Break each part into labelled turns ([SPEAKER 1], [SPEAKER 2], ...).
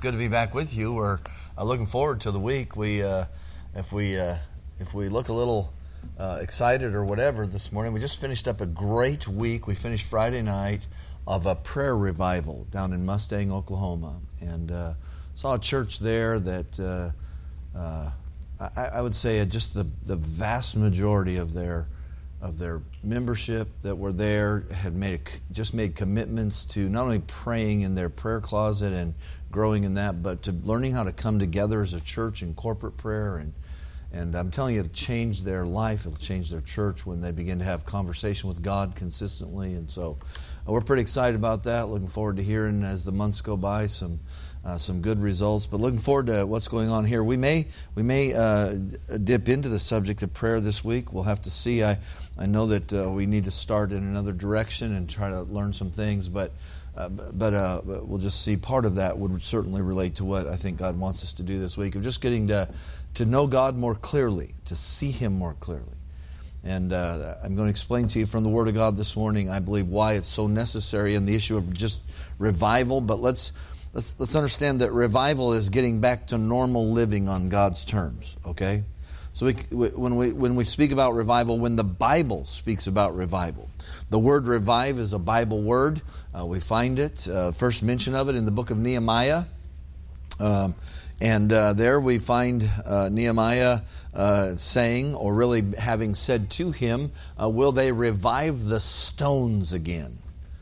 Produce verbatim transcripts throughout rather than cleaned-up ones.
[SPEAKER 1] good to be back with you. We're uh, looking forward to the week. We, uh, if we, uh, if we look a little uh, excited or whatever this morning, we just finished up a great week. We finished Friday night of a prayer revival down in Mustang, Oklahoma, and uh, saw a church there that uh, uh, I, I would say just the the vast majority of their of their membership that were there had made a, just made commitments to not only praying in their prayer closet and growing in that, but to learning how to come together as a church in corporate prayer. And and I'm telling you, it'll change their life. It'll change their church when they begin to have conversation with God consistently. And so uh, we're pretty excited about that. Looking forward to hearing as the months go by some Uh, some good results, but looking forward to what's going on here. We may we may uh, dip into the subject of prayer this week. We'll have to see. I I know that uh, we need to start in another direction and try to learn some things, but uh, but uh, we'll just see. Part of that would certainly relate to what I think God wants us to do this week, of just getting to to know God more clearly, to see Him more clearly. And uh, I'm going to explain to you from the Word of God this morning, I believe, why it's so necessary in the issue of just revival. But let's Let's, let's understand that revival is getting back to normal living on God's terms, okay? So we, when we when we speak about revival, when the Bible speaks about revival, the word revive is a Bible word. Uh, we find it, uh, first mention of it in the book of Nehemiah. Um, and uh, there we find uh, Nehemiah uh, saying, or really having said to him, uh, will they revive the stones again?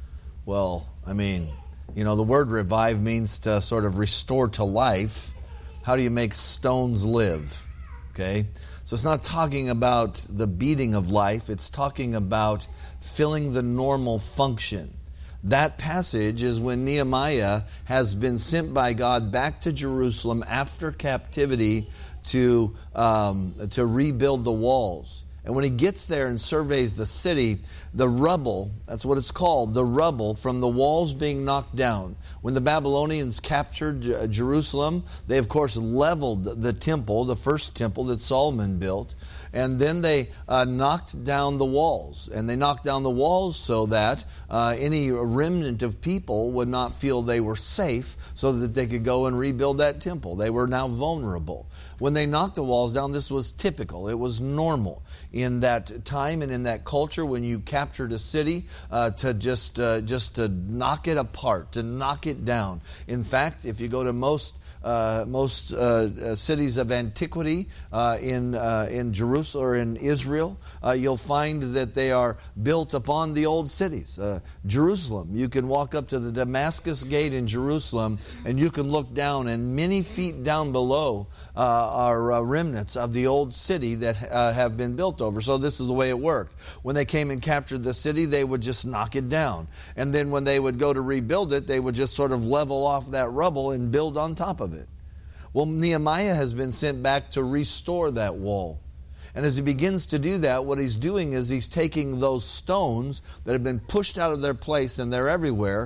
[SPEAKER 1] Well, I mean, you know, the word revive means to sort of restore to life. How do you make stones live? Okay? So it's not talking about the beating of life. It's talking about filling the normal function. That passage is when Nehemiah has been sent by God back to Jerusalem after captivity to um, to rebuild the walls. And when he gets there and surveys the city, the rubble, that's what it's called, the rubble from the walls being knocked down. When the Babylonians captured Jerusalem, they of course leveled the temple, the first temple that Solomon built, and then they uh, knocked down the walls. And they knocked down the walls so that uh, any remnant of people would not feel they were safe, so that they could go and rebuild that temple. They were now vulnerable. When they knocked the walls down, this was typical. It was normal in that time and in that culture when you captured a city uh, to just uh, just to knock it apart, to knock it down. In fact, if you go to most Uh, most uh, uh, cities of antiquity uh, in uh, in Jerusalem or in Israel, uh, you'll find that they are built upon the old cities. Uh, Jerusalem, you can walk up to the Damascus Gate in Jerusalem, and you can look down, and many feet down below uh, are uh, remnants of the old city that uh, have been built over. So this is the way it worked. When they came and captured the city, they would just knock it down, and then when they would go to rebuild it, they would just sort of level off that rubble and build on top of it. Well, Nehemiah has been sent back to restore that wall. And as he begins to do that, what he's doing is he's taking those stones that have been pushed out of their place, and they're everywhere,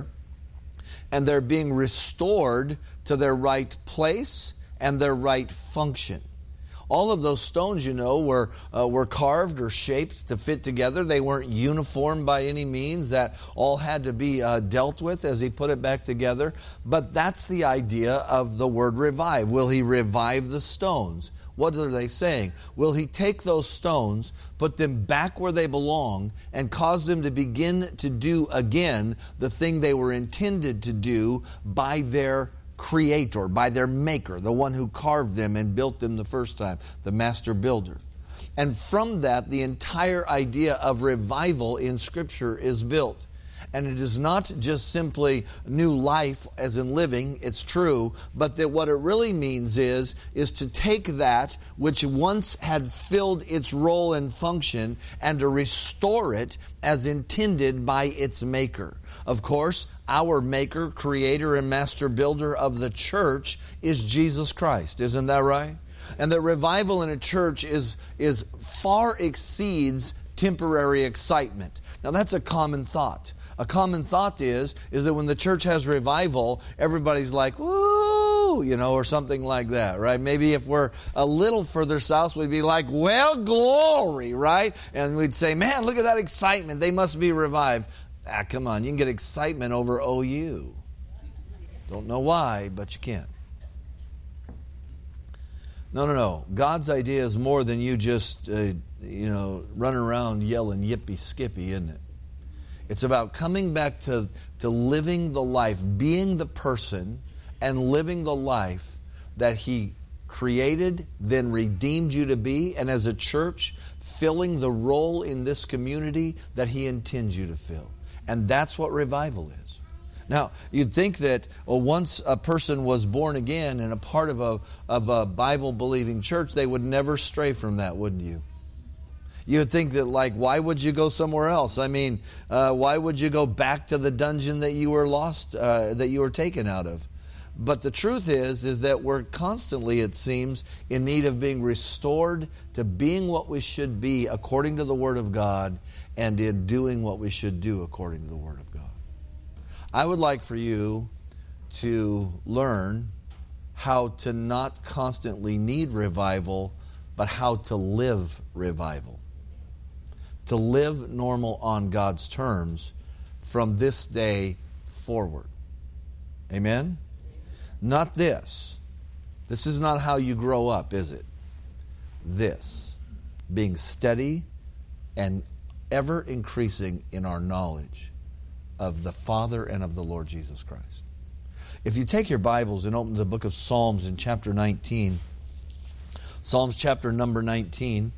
[SPEAKER 1] and they're being restored to their right place and their right function. All of those stones, you know, were uh, were carved or shaped to fit together. They weren't uniform by any means. That all had to be uh, dealt with as he put it back together. But that's the idea of the word revive. Will he revive the stones? What are they saying? Will he take those stones, put them back where they belong, and cause them to begin to do again the thing they were intended to do by their Creator, by their Maker, the one who carved them and built them the first time, the master builder. And from that, the entire idea of revival in Scripture is built. And it is not just simply new life as in living, it's true, but that what it really means is, is to take that which once had filled its role and function and to restore it as intended by its Maker. Of course, our Maker, Creator, and Master Builder of the church is Jesus Christ. Isn't that right? And that revival in a church is, is far exceeds temporary excitement. Now that's a common thought. A common thought is, is that when the church has revival, everybody's like, woo, you know, or something like that, right? Maybe if we're a little further south, we'd be like, well, glory, right? And we'd say, man, look at that excitement. They must be revived. Ah, come on, you can get excitement over O U. Don't know why, but you can. No, no, no. God's idea is more than you just, uh, you know, running around yelling yippee skippy, isn't it? It's about coming back to, to living the life, being the person and living the life that He created, then redeemed you to be, and as a church, filling the role in this community that He intends you to fill. And that's what revival is. Now, you'd think that well, once a person was born again and a part of a, of a Bible-believing church, they would never stray from that, wouldn't you? You would think that, like, why would you go somewhere else? I mean, uh, why would you go back to the dungeon that you were lost, uh, that you were taken out of? But the truth is, is that we're constantly, it seems, in need of being restored to being what we should be according to the Word of God and in doing what we should do according to the Word of God. I would like for you to learn how to not constantly need revival, but how to live revival. To live normal on God's terms from this day forward. Amen? Not this. This is not how you grow up, is it? This. Being steady and ever increasing in our knowledge of the Father and of the Lord Jesus Christ. If you take your Bibles and open the book of Psalms in chapter nineteen, Psalms chapter number nineteen,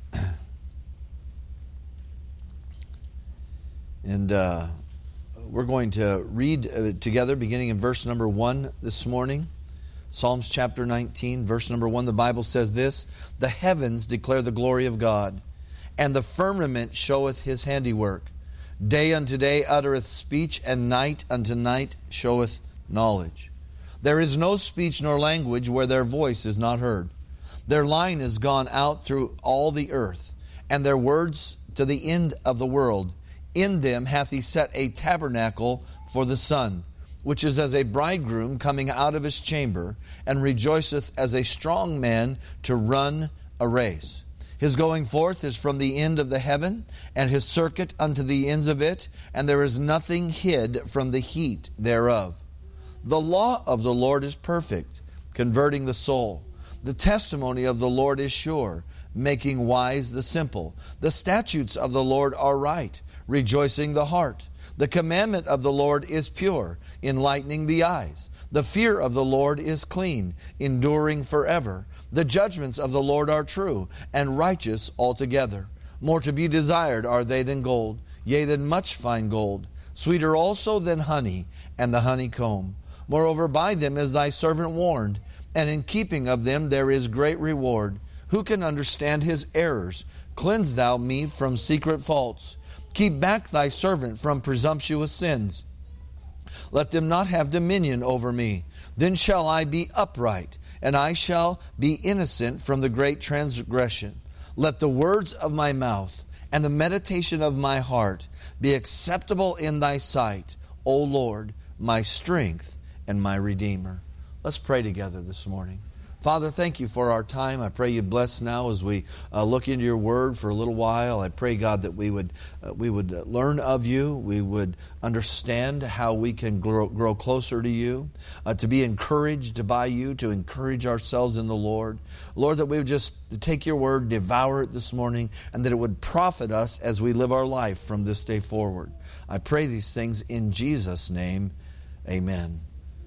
[SPEAKER 1] and uh, we're going to read uh, together beginning in verse number one this morning. Psalms chapter nineteen, verse number one, the Bible says this: "The heavens declare the glory of God, and the firmament showeth His handiwork. Day unto day uttereth speech, and night unto night showeth knowledge. There is no speech nor language where their voice is not heard. Their line is gone out through all the earth, and their words to the end of the world. In them hath He set a tabernacle for the sun, which is as a bridegroom coming out of his chamber, and rejoiceth as a strong man to run a race. His going forth is from the end of the heaven, and His circuit unto the ends of it, and there is nothing hid from the heat thereof. The law of the Lord is perfect, converting the soul. The testimony of the Lord is sure, making wise the simple. The statutes of the Lord are right, rejoicing the heart. The commandment of the Lord is pure, enlightening the eyes. The fear of the Lord is clean, enduring forever. The judgments of the Lord are true, and righteous altogether. More to be desired are they than gold, yea, than much fine gold. Sweeter also than honey, and the honeycomb. Moreover, by them is thy servant warned, and in keeping of them there is great reward. Who can understand his errors? Cleanse thou me from secret faults. Keep back thy servant from presumptuous sins. Let them not have dominion over me. Then shall I be upright, and I shall be innocent from the great transgression. Let the words of my mouth and the meditation of my heart be acceptable in thy sight, O Lord, my strength and my Redeemer." Let's pray together this morning. Father, thank you for our time. I pray you bless now as we uh, look into your word for a little while. I pray, God, that we would uh, we would learn of you. We would understand how we can grow, grow closer to you, uh, to be encouraged by you, to encourage ourselves in the Lord. Lord, that we would just take your word, devour it this morning, and that it would profit us as we live our life from this day forward. I pray these things in Jesus' name. Amen.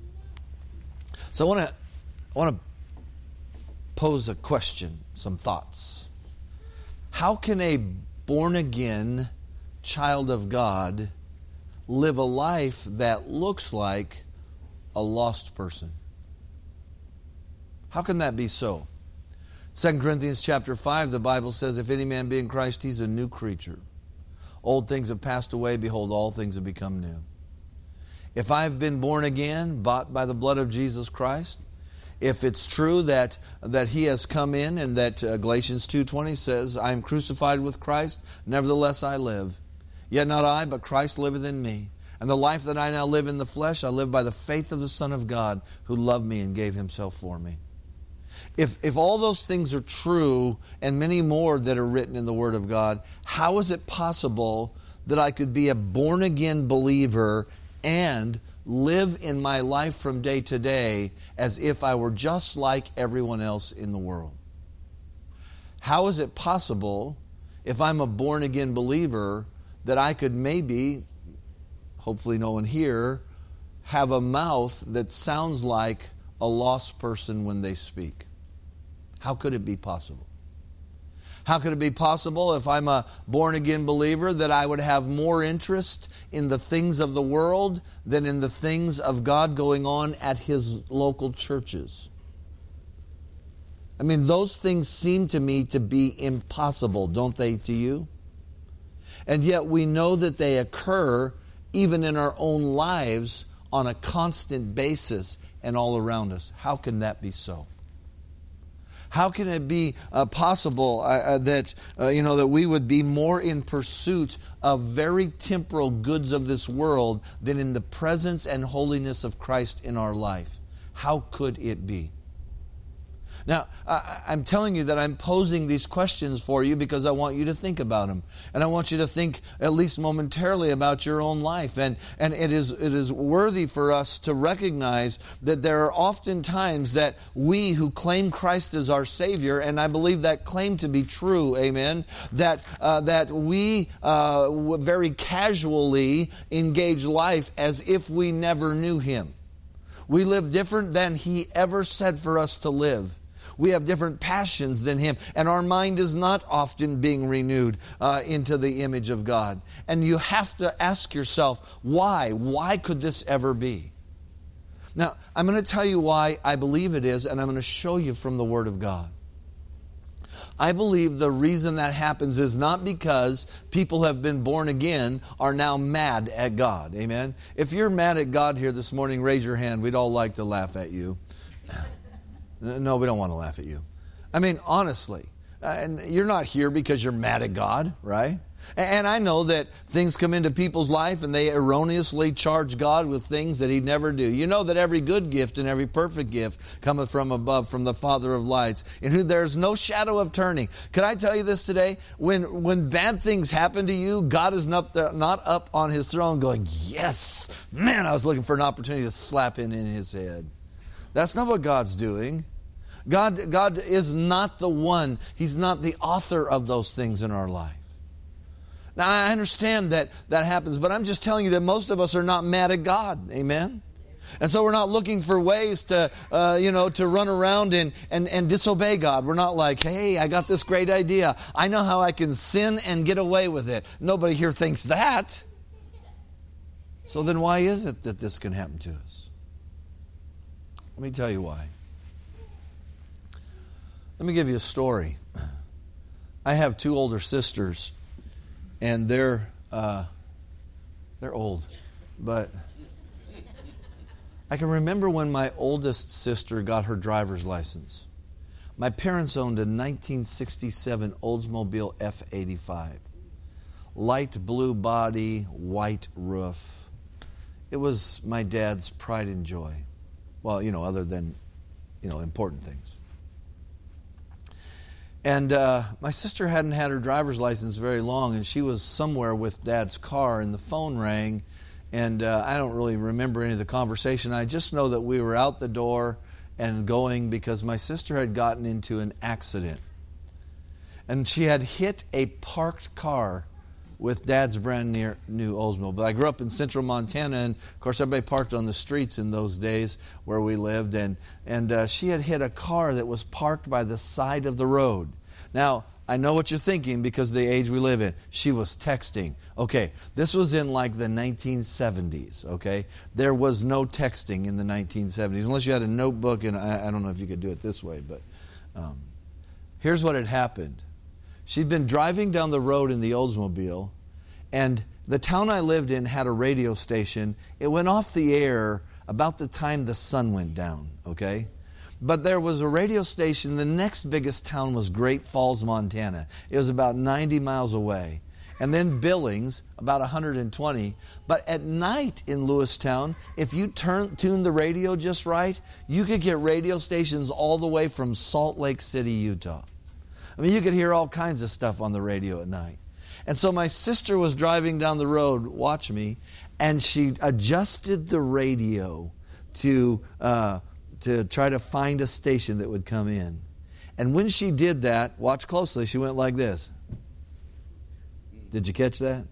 [SPEAKER 1] So I want to I want to pose a question, some thoughts. How can a born-again child of God live a life that looks like a lost person? How can that be so? Second Corinthians chapter five, the Bible says, "If any man be in Christ, he's a new creature. Old things have passed away, behold, all things have become new." If I've been born again, bought by the blood of Jesus Christ, if it's true that that He has come in and that uh, Galatians two twenty says, "I am crucified with Christ, nevertheless I live. Yet not I, but Christ liveth in me. And the life that I now live in the flesh, I live by the faith of the Son of God, who loved me and gave Himself for me." If, if all those things are true, and many more that are written in the Word of God, how is it possible that I could be a born-again believer and live in my life from day to day as if I were just like everyone else in the world? How is it possible, if I'm a born-again believer, that I could maybe, hopefully no one here, have a mouth that sounds like a lost person when they speak? How could it be possible? How could it be possible, if I'm a born-again believer, that I would have more interest in the things of the world than in the things of God going on at His local churches? I mean, those things seem to me to be impossible, don't they to you? And yet we know that they occur even in our own lives on a constant basis and all around us. How can that be so? How can it be uh, possible uh, that uh, you know that we would be more in pursuit of very temporal goods of this world than in the presence and holiness of Christ in our life? How could it be? Now, I'm telling you that I'm posing these questions for you because I want you to think about them. And I want you to think at least momentarily about your own life. And, and it is it is worthy for us to recognize that there are often times that we who claim Christ as our Savior, and I believe that claim to be true, amen, that, uh, that we uh, very casually engage life as if we never knew Him. We live different than He ever said for us to live. We have different passions than Him, and our mind is not often being renewed uh, into the image of God. And you have to ask yourself, why? Why could this ever be? Now, I'm going to tell you why I believe it is, and I'm going to show you from the Word of God. I believe the reason that happens is not because people who have been born again are now mad at God. Amen? If you're mad at God here this morning, raise your hand. We'd all like to laugh at you. No, we don't want to laugh at you. I mean, honestly, uh, and you're not here because you're mad at God, right? And I know that things come into people's life and they erroneously charge God with things that He'd never do. You know that every good gift and every perfect gift cometh from above, from the Father of lights, in whom there's no shadow of turning. Could I tell you this today? When when bad things happen to you, God is not, there, not up on His throne going, yes, man, I was looking for an opportunity to slap in in His head. That's not what God's doing. God, God is not the one. He's not the author of those things in our life. Now, I understand that that happens, but I'm just telling you that most of us are not mad at God. Amen? And so we're not looking for ways to, uh, you know, to run around and, and, and disobey God. We're not like, hey, I got this great idea. I know how I can sin and get away with it. Nobody here thinks that. So then why is it that this can happen to us? Let me tell you why. Let me give you a story. I have two older sisters, and they're uh, they're old. But I can remember when my oldest sister got her driver's license. My parents owned a nineteen sixty-seven Oldsmobile F eighty-five. Light blue body, white roof. It was my dad's pride and joy. Well, you know, other than, you know, important things. And uh, my sister hadn't had her driver's license very long, and she was somewhere with Dad's car, and the phone rang, and uh, I don't really remember any of the conversation. I just know that we were out the door and going because my sister had gotten into an accident. And she had hit a parked car with Dad's brand near, new Oldsmobile. I grew up in central Montana, and of course everybody parked on the streets in those days where we lived, and, and uh, she had hit a car that was parked by the side of the road. Now, I know what you're thinking because of the age we live in. She was texting. Okay, this was in like the nineteen seventies, okay? There was no texting in the nineteen seventies, unless you had a notebook, and I, I don't know if you could do it this way, but um, here's what had happened. She'd been driving down the road in the Oldsmobile, and the town I lived in had a radio station. It went off the air about the time the sun went down, okay? But there was a radio station. The next biggest town was Great Falls, Montana. It was about ninety miles away. And then Billings, about one hundred twenty. But at night in Lewistown, if you turn, tune the radio just right, you could get radio stations all the way from Salt Lake City, Utah. I mean, you could hear all kinds of stuff on the radio at night. And so my sister was driving down the road, watch me, and she adjusted the radio to uh, to try to find a station that would come in. And when she did that, watch closely, she went like this. Did you catch that?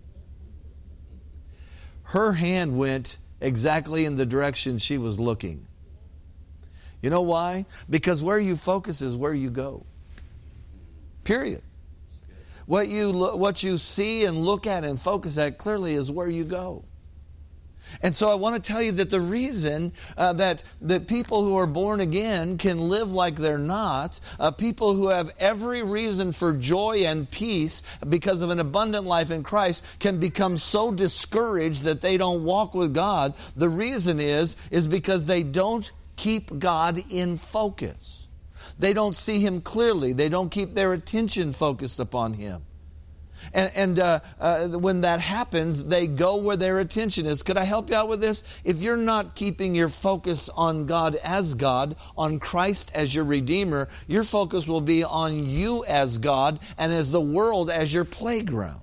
[SPEAKER 1] Her hand went exactly in the direction she was looking. You know why? Because where you focus is where you go. Period. What you what you see and look at and focus at clearly is where you go. And so I want to tell you that the reason uh, that, that people who are born again can live like they're not, uh, people who have every reason for joy and peace because of an abundant life in Christ can become so discouraged that they don't walk with God. The reason is, is because they don't keep God in focus. They don't see Him clearly. They don't keep their attention focused upon Him. And, and uh, uh, when that happens, they go where their attention is. Could I help you out with this? If you're not keeping your focus on God as God, on Christ as your Redeemer, your focus will be on you as God and as the world as your playground.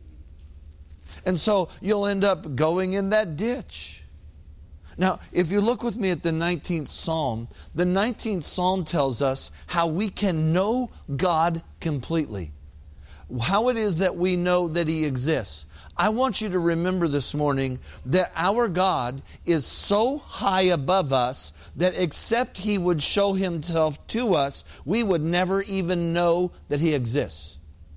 [SPEAKER 1] And so you'll end up going in that ditch. Now, if you look with me at the nineteenth Psalm, the nineteenth Psalm tells us how we can know God completely. How it is that we know that He exists. I want you to remember this morning that our God is so high above us that except He would show Himself to us, we would never even know that He exists.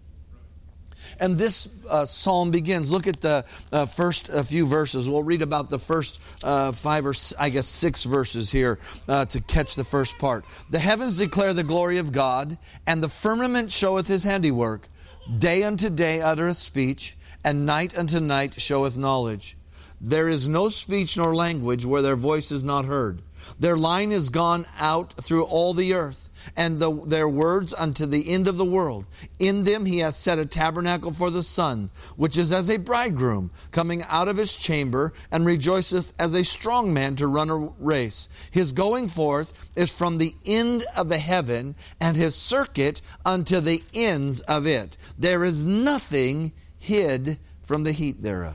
[SPEAKER 1] And this uh, psalm begins. Look at the uh, first uh, few verses. We'll read about the first uh, five or I guess six verses here uh, to catch the first part. The heavens declare the glory of God, and the firmament showeth His handiwork. Day unto day uttereth speech, and night unto night showeth knowledge. There is no speech nor language where their voice is not heard. Their line is gone out through all the earth, and the, their words unto the end of the world. In them He hath set a tabernacle for the sun, which is as a bridegroom coming out of his chamber, and rejoiceth as a strong man to run a race. His going forth is from the end of the heaven, and His circuit unto the ends of it. There is nothing hid from the heat thereof.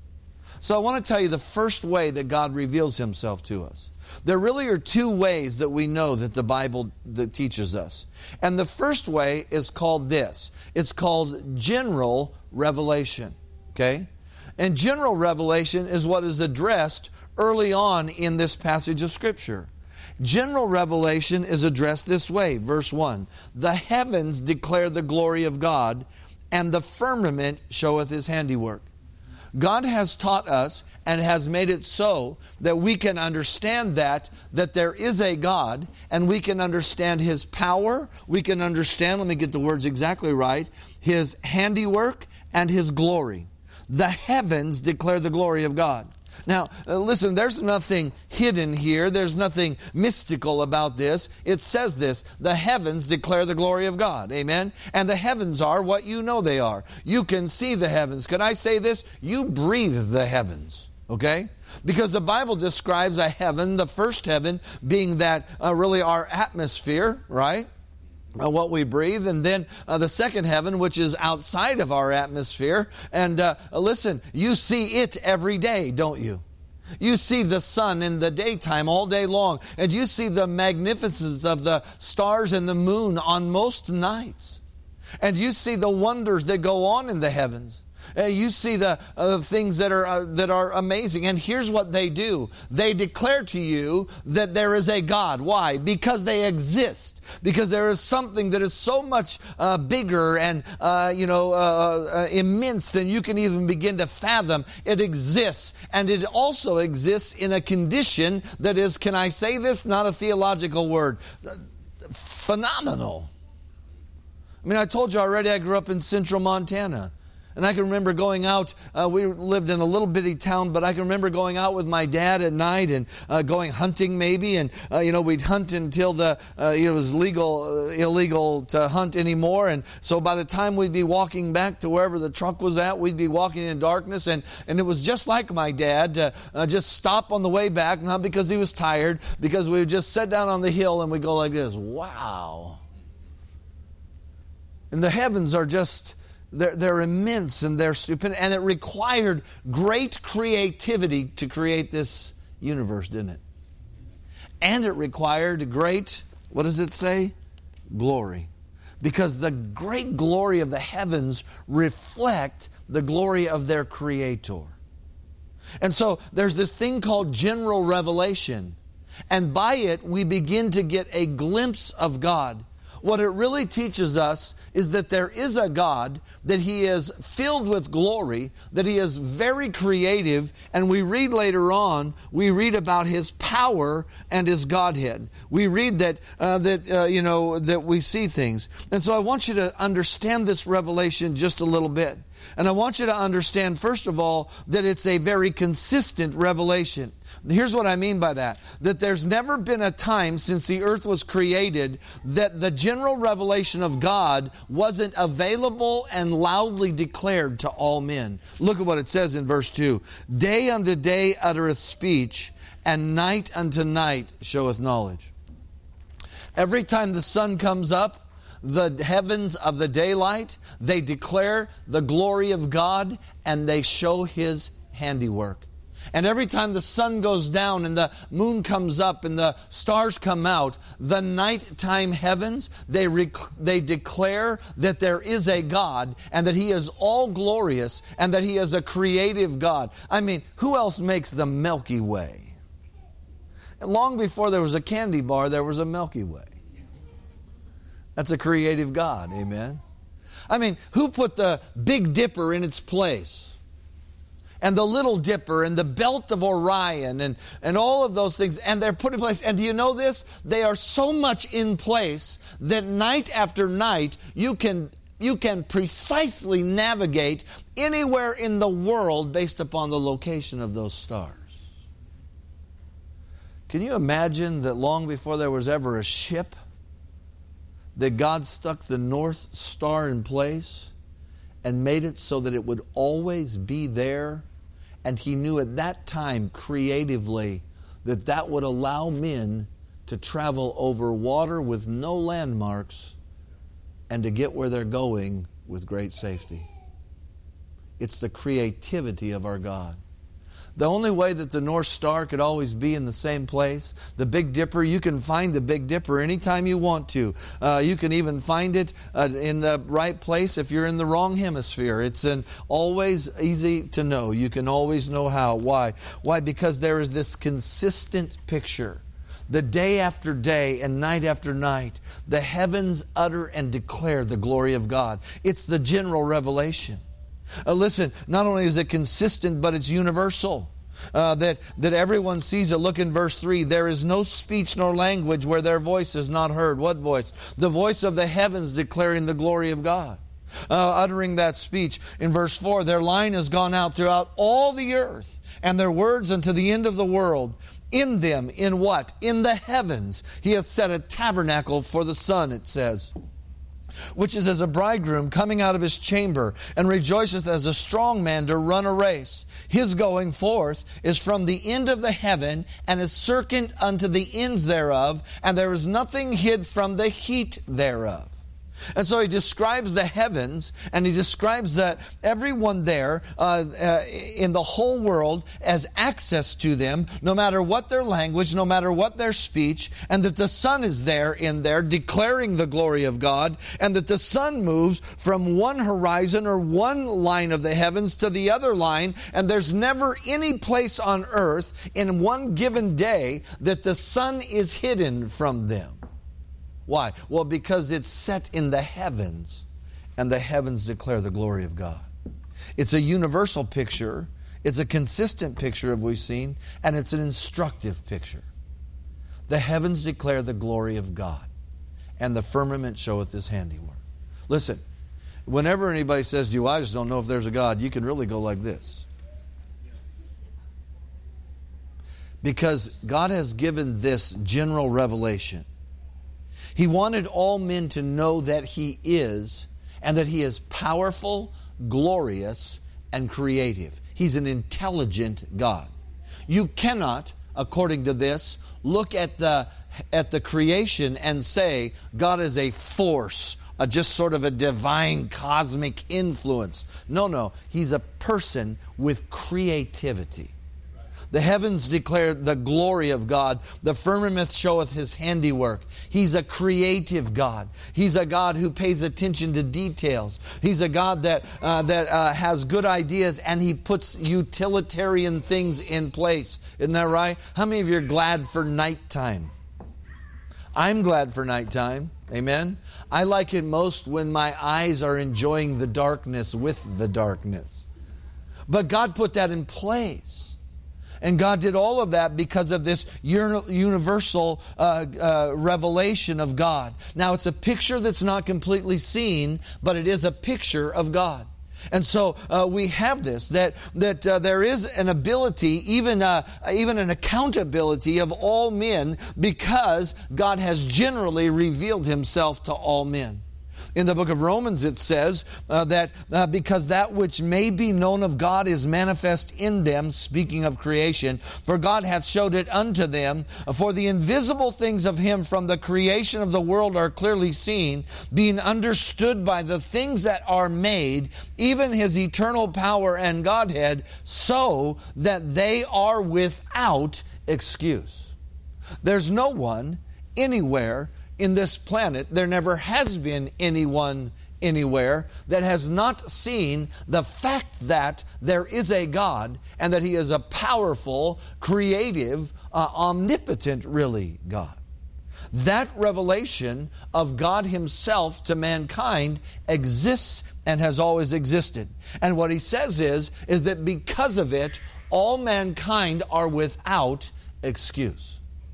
[SPEAKER 1] So I want to tell you the first way that God reveals Himself to us. There really are two ways that we know that the Bible that teaches us. And the first way is called this. It's called general revelation. Okay? And general revelation is what is addressed early on in this passage of Scripture. General revelation is addressed this way. Verse one. The heavens declare the glory of God, and the firmament showeth His handiwork. God has taught us and has made it so that we can understand that, that there is a God, and we can understand His power. We can understand, let me get the words exactly right, His handiwork and His glory. The heavens declare the glory of God. Now, uh, listen, there's nothing hidden here. There's nothing mystical about this. It says this, the heavens declare the glory of God. Amen? And the heavens are what you know they are. You can see the heavens. Can I say this? You breathe the heavens. Okay? Because the Bible describes a heaven, the first heaven, being that uh, really our atmosphere, right? Uh, what we breathe, and then uh, the second heaven, which is outside of our atmosphere. And uh, listen, you see it every day, don't you? You see the sun in the daytime all day long, and you see the magnificence of the stars and the moon on most nights. And you see the wonders that go on in the heavens. Uh, you see the uh, things that are uh, that are amazing. And here's what they do. They declare to you that there is a God. Why? Because they exist. Because there is something that is so much uh, bigger and uh, you know uh, uh, immense than you can even begin to fathom. It exists. And it also exists in a condition that is, can I say this? Not a theological word. Phenomenal. I mean, I told you already I grew up in central Montana. And I can remember going out, uh, we lived in a little bitty town, but I can remember going out with my dad at night and uh, going hunting maybe. And, uh, you know, we'd hunt until the uh, it was legal, uh, illegal to hunt anymore. And so by the time we'd be walking back to wherever the truck was at, we'd be walking in darkness. And, and it was just like my dad to uh, just stop on the way back, not because he was tired, because we would just sit down on the hill and we'd go like this, wow. And the heavens are just they're, they're immense and they're stupendous. And it required great creativity to create this universe, didn't it? And it required great, what does it say? Glory. Because the great glory of the heavens reflect the glory of their Creator. And so there's this thing called general revelation. And by it, we begin to get a glimpse of God. What it really teaches us is that there is a God, that He is filled with glory, that He is very creative, and we read later on, we read about His power and His Godhead. We read that, uh, that uh, you know, that we see things. And so I want you to understand this revelation just a little bit. And I want you to understand, first of all, that it's a very consistent revelation. Here's what I mean by that. That there's never been a time since the earth was created that the general revelation of God wasn't available and loudly declared to all men. Look at what it says in verse two. Day unto day uttereth speech, and night unto night showeth knowledge. Every time the sun comes up, the heavens of the daylight, they declare the glory of God and they show His handiwork. And every time the sun goes down and the moon comes up and the stars come out, the nighttime heavens, they rec- they declare that there is a God and that He is all glorious and that He is a creative God. I mean, who else makes the Milky Way? And long before there was a candy bar, there was a Milky Way. That's a creative God, amen? I mean, who put the Big Dipper in its place? And the Little Dipper and the Belt of Orion and, and all of those things. And they're put in place. And do you know this? They are so much in place that night after night you can, you can precisely navigate anywhere in the world based upon the location of those stars. Can you imagine that long before there was ever a ship, that God stuck the North Star in place and made it so that it would always be there? And He knew at that time creatively that that would allow men to travel over water with no landmarks and to get where they're going with great safety. It's the creativity of our God. The only way that the North Star could always be in the same place, the Big Dipper, you can find the Big Dipper anytime you want to. Uh, you can even find it uh, in the right place if you're in the wrong hemisphere. It's an always easy to know. You can always know how. Why? Why? Because there is this consistent picture. The day after day and night after night, the heavens utter and declare the glory of God. It's the general revelation. Uh, listen, not only is it consistent, but it's universal. Uh, that, that everyone sees it. Look in verse three. There is no speech nor language where their voice is not heard. What voice? The voice of the heavens declaring the glory of God. Uh, uttering that speech. In verse four, their line has gone out throughout all the earth, and their words unto the end of the world. In them, in what? In the heavens. He hath set a tabernacle for the sun, it says, which is as a bridegroom coming out of his chamber, and rejoiceth as a strong man to run a race. His going forth is from the end of the heaven, and is circuit unto the ends thereof, and there is nothing hid from the heat thereof. And so he describes the heavens, and he describes that everyone there uh, uh, in the whole world has access to them, no matter what their language, no matter what their speech, and that the sun is there in there declaring the glory of God, and that the sun moves from one horizon or one line of the heavens to the other line, and there's never any place on earth in one given day that the sun is hidden from them. Why? Well, because it's set in the heavens, and the heavens declare the glory of God. It's a universal picture, it's a consistent picture, as we've seen, and it's an instructive picture. The heavens declare the glory of God, and the firmament showeth His handiwork. Listen, whenever anybody says to you, I just don't know if there's a God, you can really go like this. Because God has given this general revelation. He wanted all men to know that He is, and that He is powerful, glorious, and creative. He's an intelligent God. You cannot, according to this, look at the, at the creation and say God is a force a just sort of a divine cosmic influence. No, no. He's a person with creativity. The heavens declare the glory of God. The firmament showeth His handiwork. He's a creative God. He's a God who pays attention to details. He's a God that uh, that uh, has good ideas, and He puts utilitarian things in place. Isn't that right? How many of you are glad for nighttime? I'm glad for nighttime. Amen? I like it most when my eyes are enjoying the darkness with the darkness. But God put that in place. And God did all of that because of this universal uh, uh, revelation of God. Now, it's a picture that's not completely seen, but it is a picture of God. And so uh, we have this, that that uh, there is an ability, even uh, even an accountability of all men, because God has generally revealed Himself to all men. In the book of Romans it says uh, that uh, because that which may be known of God is manifest in them, speaking of creation, for God hath showed it unto them, for the invisible things of Him from the creation of the world are clearly seen, being understood by the things that are made, even His eternal power and Godhead, so that they are without excuse. There's no one anywhere in this planet, there never has been anyone anywhere that has not seen the fact that there is a God and that He is a powerful, creative, uh, omnipotent, really, God. That revelation of God Himself to mankind exists and has always existed. And what He says is, is that because of it, all mankind are without excuse.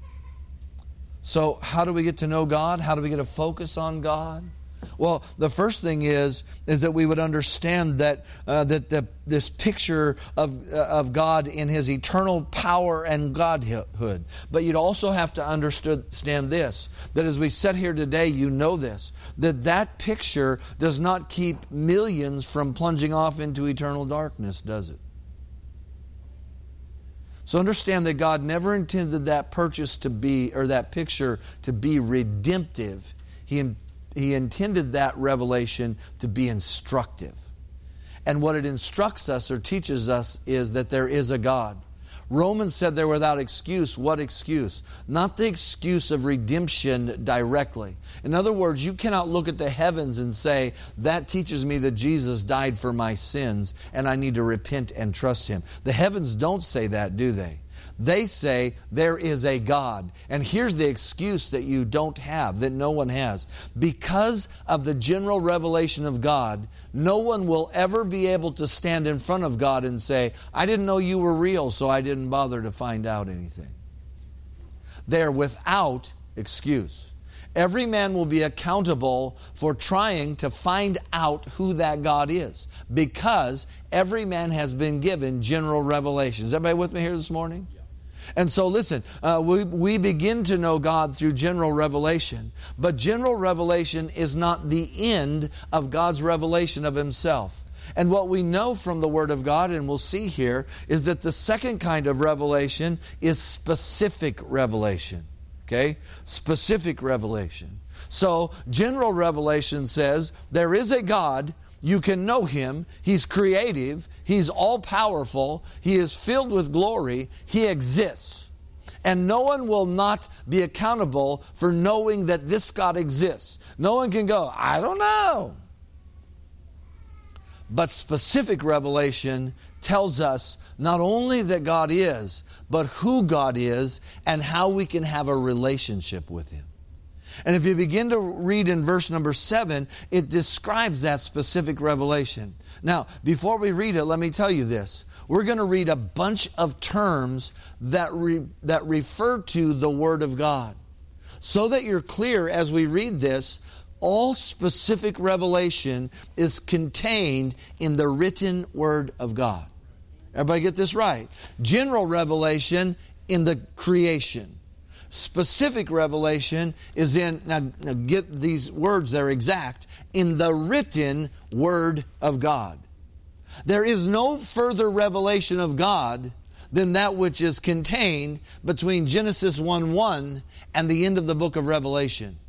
[SPEAKER 1] So how do we get to know God? How do we get a focus on God? Well, the first thing is is that we would understand that uh, that the, this picture of uh, of God in His eternal power and Godhood. But you'd also have to understand this, that as we sit here today, you know this, that that picture does not keep millions from plunging off into eternal darkness, does it? So understand that God never intended that purchase to be, or that picture to be redemptive. He, he intended that revelation to be instructive. And what it instructs us or teaches us is that there is a God. Romans said they're without excuse. What excuse? Not the excuse of redemption directly. In other words, you cannot look at the heavens and say, that teaches me that Jesus died for my sins and I need to repent and trust Him. The heavens don't say that, do they? They say there is a God. And here's the excuse that you don't have, that no one has. Because of the general revelation of God, no one will ever be able to stand in front of God and say, I didn't know you were real, so I didn't bother to find out anything. They're without excuse. Every man will be accountable for trying to find out who that God is, because every man has been given general revelation. Is everybody with me here this morning? And so listen, uh, we, we begin to know God through general revelation. But general revelation is not the end of God's revelation of Himself. And what we know from the Word of God, and we'll see here, is that the second kind of revelation is specific revelation. Okay? Specific revelation. So, general revelation says there is a God. You can know Him. He's creative. He's all-powerful. He is filled with glory. He exists. And no one will not be accountable for knowing that this God exists. No one can go, I don't know. But specific revelation tells us not only that God is, but who God is and how we can have a relationship with Him. And if you begin to read in verse number seven, it describes that specific revelation. Now, before we read it, let me tell you this. We're going to read a bunch of terms that re, that refer to the Word of God. So that you're clear as we read this, all specific revelation is contained in the written Word of God. Everybody get this right? General revelation in the creation. Specific revelation is in, now, now get these words, they're exact, in the written Word of God. There is no further revelation of God than that which is contained between Genesis one one and the end of the book of Revelation.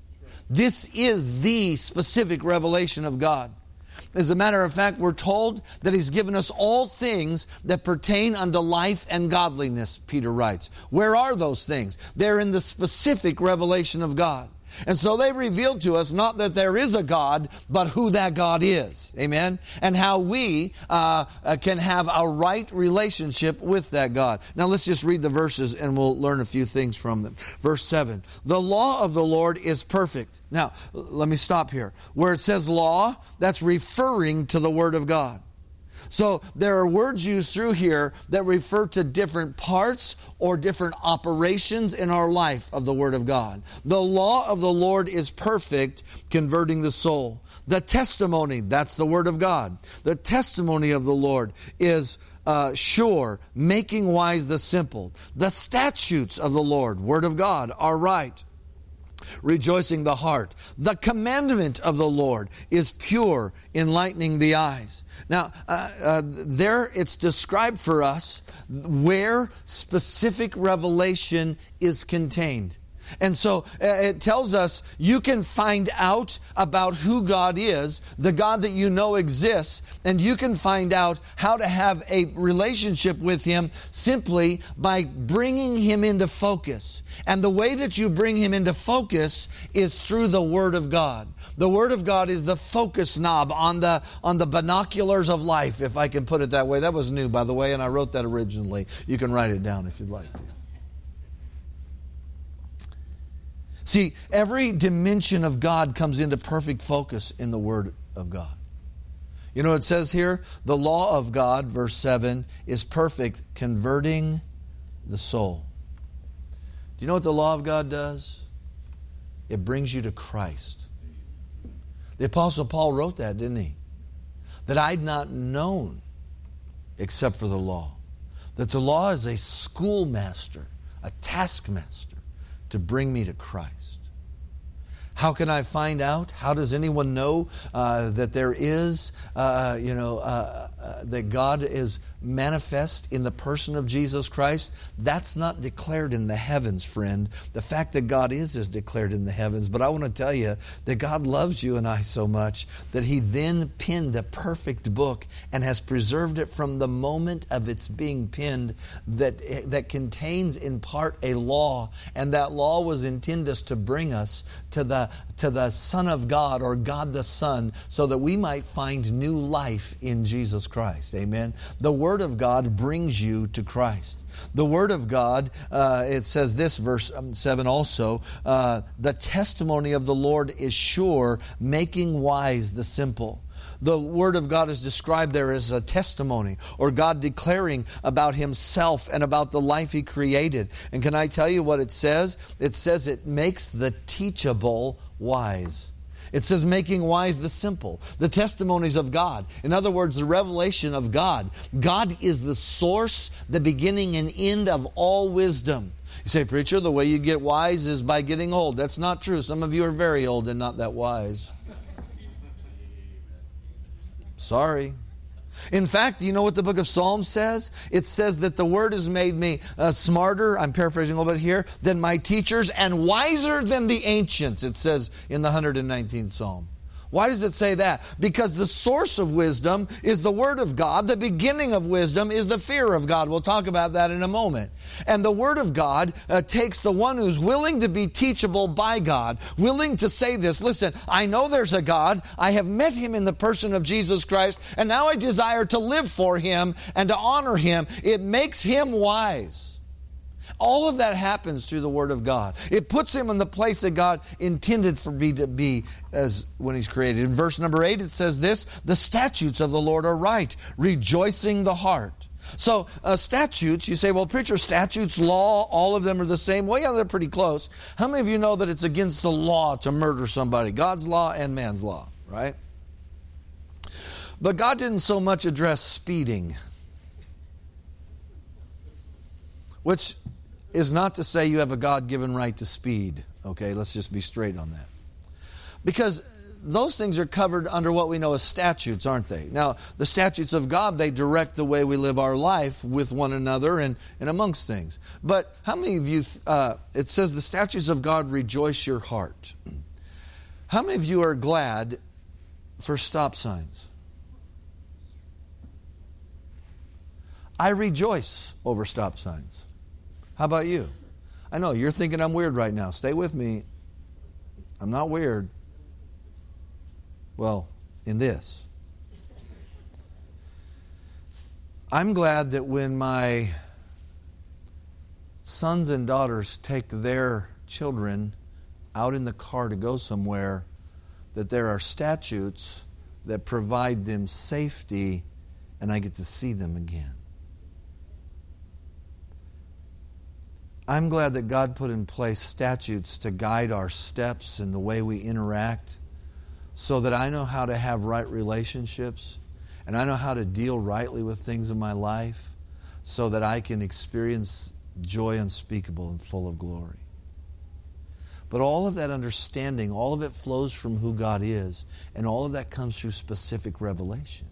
[SPEAKER 1] This is the specific revelation of God. As a matter of fact, we're told that He's given us all things that pertain unto life and godliness, Peter writes. Where are those things? They're in the specific revelation of God. And so they reveal to us not that there is a God, but who that God is. Amen? And how we uh, can have a right relationship with that God. Now let's just read the verses and we'll learn a few things from them. Verse seven. The law of the Lord is perfect. Now, let me stop here. Where it says law, that's referring to the Word of God. So there are words used through here that refer to different parts or different operations in our life of the Word of God. The law of the Lord is perfect, converting the soul. The testimony, that's the Word of God. The testimony of the Lord is uh, sure, making wise the simple. The statutes of the Lord, Word of God, are right, rejoicing the heart. The commandment of the Lord is pure, enlightening the eyes. Now, uh, uh, there it's described for us where specific revelation is contained. And so uh, it tells us you can find out about who God is, the God that you know exists, and you can find out how to have a relationship with Him simply by bringing Him into focus. And the way that you bring Him into focus is through the Word of God. The Word of God is the focus knob on the on the binoculars of life, if I can put it that way. That was new, by the way, and I wrote that originally. You can write it down if you'd like to. See, every dimension of God comes into perfect focus in the Word of God. You know what it says here? The law of God, verse seven, is perfect, converting the soul. Do you know what the law of God does? It brings you to Christ. The Apostle Paul wrote that, didn't he? That I'd not known except for the law. That the law is a schoolmaster, a taskmaster to bring me to Christ. How can I find out? How does anyone know uh, that there is, uh, you know, uh, uh, that God is manifest in the person of Jesus Christ? That's not declared in the heavens, friend. The fact that God is is declared in the heavens. But I want to tell you that God loves you and I so much that He then penned a perfect book and has preserved it from the moment of its being penned that, that contains in part a law. And that law was intended to bring us to the to the Son of God, or God the Son, so that we might find new life in Jesus Christ. Amen. The Word of God brings you to Christ. The Word of God, uh, it says this, verse seven also, uh, the testimony of the Lord is sure, making wise the simple. The Word of God is described there as a testimony, or God declaring about Himself and about the life He created. And can I tell you what it says? It says it makes the teachable wise. It says making wise the simple. The testimonies of God. In other words, the revelation of God. God is the source, the beginning and end of all wisdom. You say, preacher, the way you get wise is by getting old. That's not true. Some of you are very old and not that wise. Sorry. In fact, do you know what the book of Psalms says? It says that the Word has made me uh, smarter, I'm paraphrasing a little bit here, than my teachers, and wiser than the ancients, it says in the one hundred nineteenth Psalm. Why does it say that? Because the source of wisdom is the Word of God. The beginning of wisdom is the fear of God. We'll talk about that in a moment. And the Word of God uh, takes the one who's willing to be teachable by God, willing to say this, listen, I know there's a God. I have met Him in the person of Jesus Christ, and now I desire to live for Him and to honor Him. It makes Him wise. All of that happens through the Word of God. It puts him in the place that God intended for me to be as when He's created. In verse number eight, it says this, the statutes of the Lord are right, rejoicing the heart. So uh, statutes, you say, well, preacher, statutes, law, all of them are the same. Well, yeah, they're pretty close. How many of you know that it's against the law to murder somebody? God's law and man's law, right? But God didn't so much address speeding, which is not to say you have a God-given right to speed. Okay, let's just be straight on that. Because those things are covered under what we know as statutes, aren't they? Now, the statutes of God, they direct the way we live our life with one another and, and amongst things. But how many of you, uh, it says the statutes of God rejoice your heart. How many of you are glad for stop signs? I rejoice over stop signs. How about you? I know you're thinking I'm weird right now. Stay with me. I'm not weird. Well, in this. I'm glad that when my sons and daughters take their children out in the car to go somewhere, that there are statutes that provide them safety and I get to see them again. I'm glad that God put in place statutes to guide our steps and the way we interact so that I know how to have right relationships and I know how to deal rightly with things in my life so that I can experience joy unspeakable and full of glory. But all of that understanding, all of it flows from who God is, and all of that comes through specific revelation.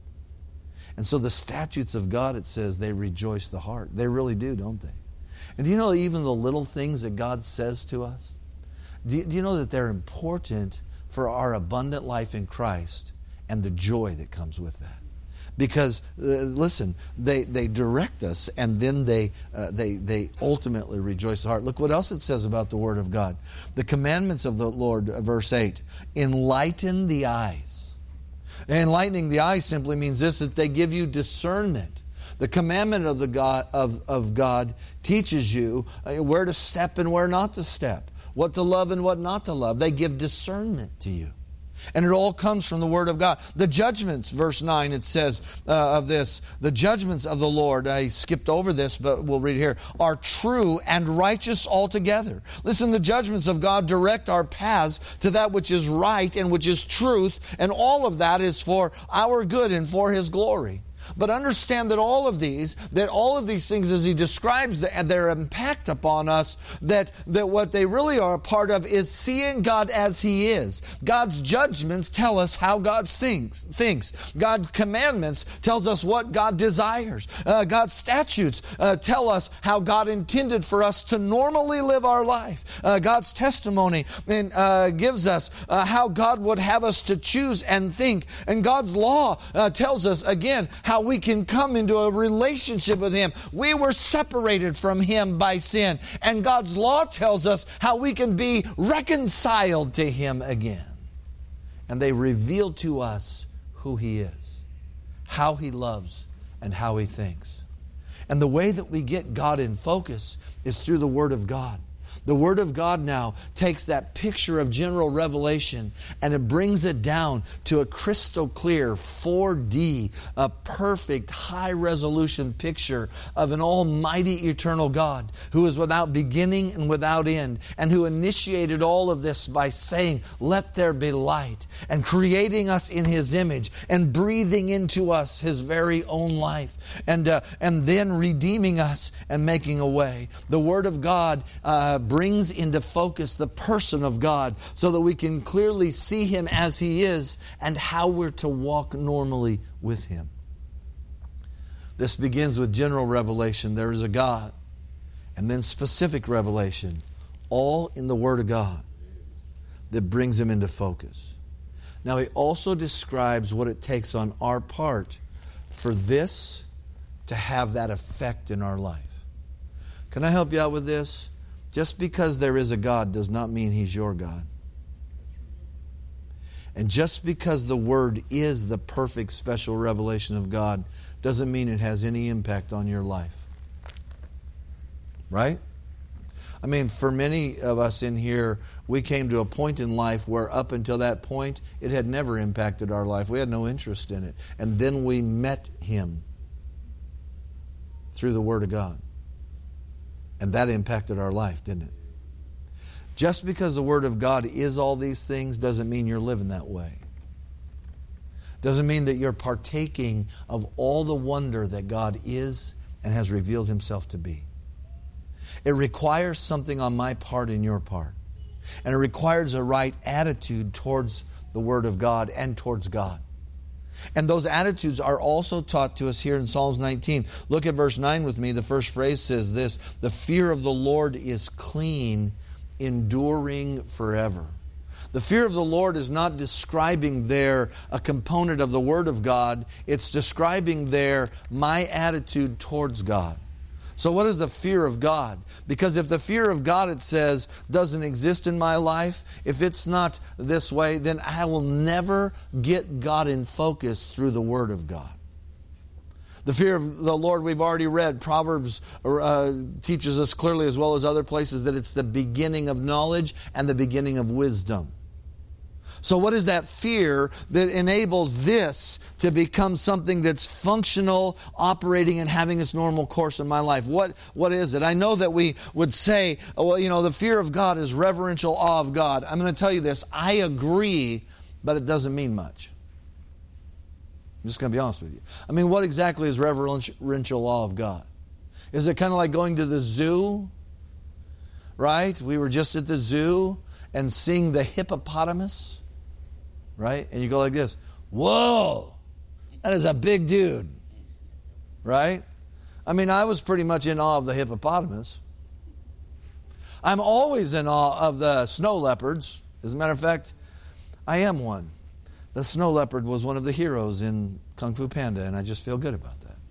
[SPEAKER 1] And so the statutes of God, it says, they rejoice the heart. They really do, don't they? And do you know even the little things that God says to us? Do you, do you know that they're important for our abundant life in Christ and the joy that comes with that? Because, uh, listen, they, they direct us and then they, uh, they, they ultimately rejoice the heart. Look what else it says about the Word of God. The commandments of the Lord, verse eight, enlighten the eyes. Enlightening the eyes simply means this, that they give you discernment. The commandment of the God of, of God teaches you where to step and where not to step, what to love and what not to love. They give discernment to you. And it all comes from the Word of God. The judgments, verse nine, it says uh, of this, the judgments of the Lord, I skipped over this, but we'll read it here, are true and righteous altogether. Listen, the judgments of God direct our paths to that which is right and which is truth, and all of that is for our good and for His glory. But understand that all of these, that all of these things as he describes the, their impact upon us, that, that what they really are a part of is seeing God as He is. God's judgments tell us how God thinks. thinks. God's commandments tells us what God desires. Uh, God's statutes uh, tell us how God intended for us to normally live our life. Uh, God's testimony and, uh, gives us uh, how God would have us to choose and think. And God's law uh, tells us, again, how we can come into a relationship with Him. We were separated from Him by sin. And God's law tells us how we can be reconciled to Him again. And they reveal to us who He is, how He loves, and how He thinks. And the way that we get God in focus is through the Word of God. The Word of God now takes that picture of general revelation and it brings it down to a crystal clear four D, a perfect high resolution picture of an almighty eternal God who is without beginning and without end, and who initiated all of this by saying, "Let there be light," and creating us in His image and breathing into us His very own life, and uh, and then redeeming us and making a way. The Word of God uh, brings into focus the person of God so that we can clearly see Him as He is and how we're to walk normally with Him. This begins with general revelation. There is a God. And then specific revelation, all in the Word of God, that brings Him into focus. Now He also describes what it takes on our part for this to have that effect in our life. Can I help you out with this? Just because there is a God does not mean He's your God. And just because the Word is the perfect special revelation of God doesn't mean it has any impact on your life. Right? I mean, for many of us in here, we came to a point in life where up until that point, it had never impacted our life. We had no interest in it. And then we met Him through the Word of God. And that impacted our life, didn't it? Just because the Word of God is all these things doesn't mean you're living that way. Doesn't mean that you're partaking of all the wonder that God is and has revealed Himself to be. It requires something on my part and your part. And it requires a right attitude towards the Word of God and towards God. And those attitudes are also taught to us here in Psalms nineteen. Look at verse nine with me. The first phrase says this: "The fear of the Lord is clean, enduring forever." The fear of the Lord is not describing there a component of the Word of God. It's describing there my attitude towards God. So what is the fear of God? Because if the fear of God, it says, doesn't exist in my life, if it's not this way, then I will never get God in focus through the Word of God. The fear of the Lord, we've already read. Proverbs uh, teaches us clearly, as well as other places, that it's the beginning of knowledge and the beginning of wisdom. So what is that fear that enables this to become something that's functional, operating, and having its normal course in my life? What What is it? I know that we would say, oh, well, you know, the fear of God is reverential awe of God. I'm going to tell you this. I agree, but it doesn't mean much. I'm just going to be honest with you. I mean, what exactly is reverential awe of God? Is it kind of like going to the zoo? Right? We were just at the zoo and seeing the hippopotamus. Right? And you go like this. Whoa! That is a big dude. Right? I mean, I was pretty much in awe of the hippopotamus. I'm always in awe of the snow leopards. As a matter of fact, I am one. The snow leopard was one of the heroes in Kung Fu Panda, and I just feel good about that.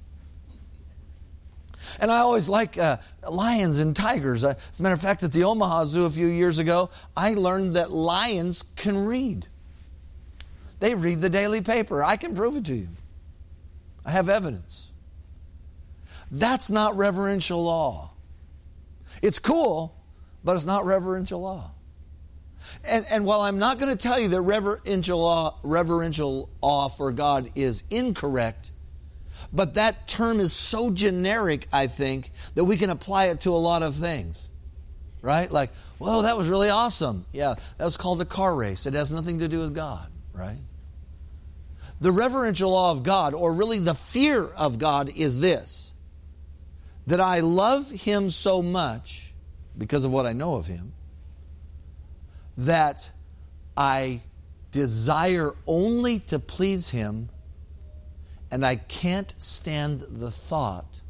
[SPEAKER 1] And I always like uh, lions and tigers. Uh, as a matter of fact, at the Omaha Zoo a few years ago, I learned that lions can read. They read the daily paper. I can prove it to you. I have evidence. That's not reverential awe. It's cool, but it's not reverential awe. And, and while I'm not going to tell you that reverential awe, reverential awe for God is incorrect, but that term is so generic, I think, that we can apply it to a lot of things. Right? Like, whoa, that was really awesome. Yeah, that was called a car race. It has nothing to do with God. Right? The reverential awe of God, or really the fear of God, is this: that I love Him so much because of what I know of Him, that I desire only to please Him, and I can't stand the thought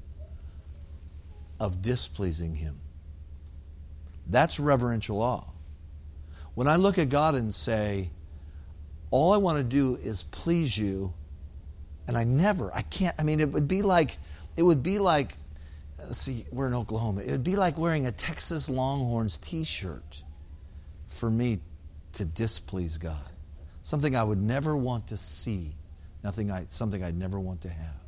[SPEAKER 1] of displeasing Him. That's reverential awe. When I look at God and say, all I want to do is please you, and I never, I can't, I mean, it would be like, it would be like, let's see, we're in Oklahoma. It would be like wearing a Texas Longhorns t-shirt for me to displease God. Something I would never want to see. Nothing I, something I'd never want to have.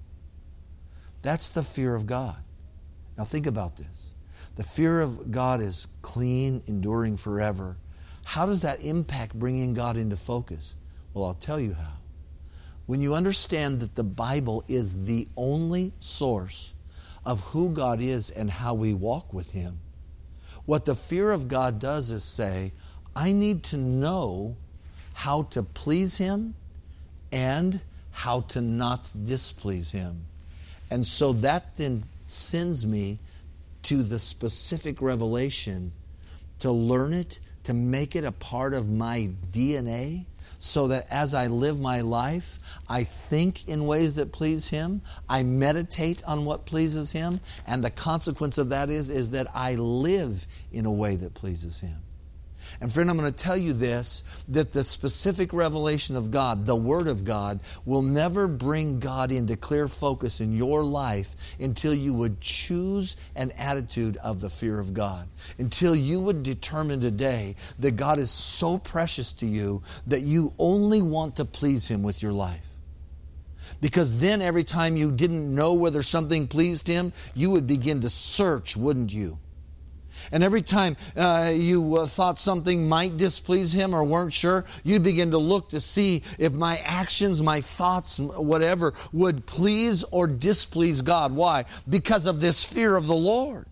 [SPEAKER 1] That's the fear of God. Now think about this. The fear of God is clean, enduring forever. How does that impact bringing God into focus? Well, I'll tell you how. When you understand that the Bible is the only source of who God is and how we walk with Him, what the fear of God does is say, I need to know how to please Him and how to not displease Him. And so that then sends me to the specific revelation to learn it, to make it a part of my D N A, so that as I live my life, I think in ways that please Him, I meditate on what pleases Him, and the consequence of that is, is that I live in a way that pleases Him. And friend, I'm going to tell you this, that the specific revelation of God, the Word of God, will never bring God into clear focus in your life until you would choose an attitude of the fear of God. Until you would determine today that God is so precious to you that you only want to please Him with your life. Because then every time you didn't know whether something pleased Him, you would begin to search, wouldn't you? And every time uh, you uh, thought something might displease Him or weren't sure, you'd begin to look to see if my actions, my thoughts, whatever, would please or displease God. Why? Because of this fear of the Lord.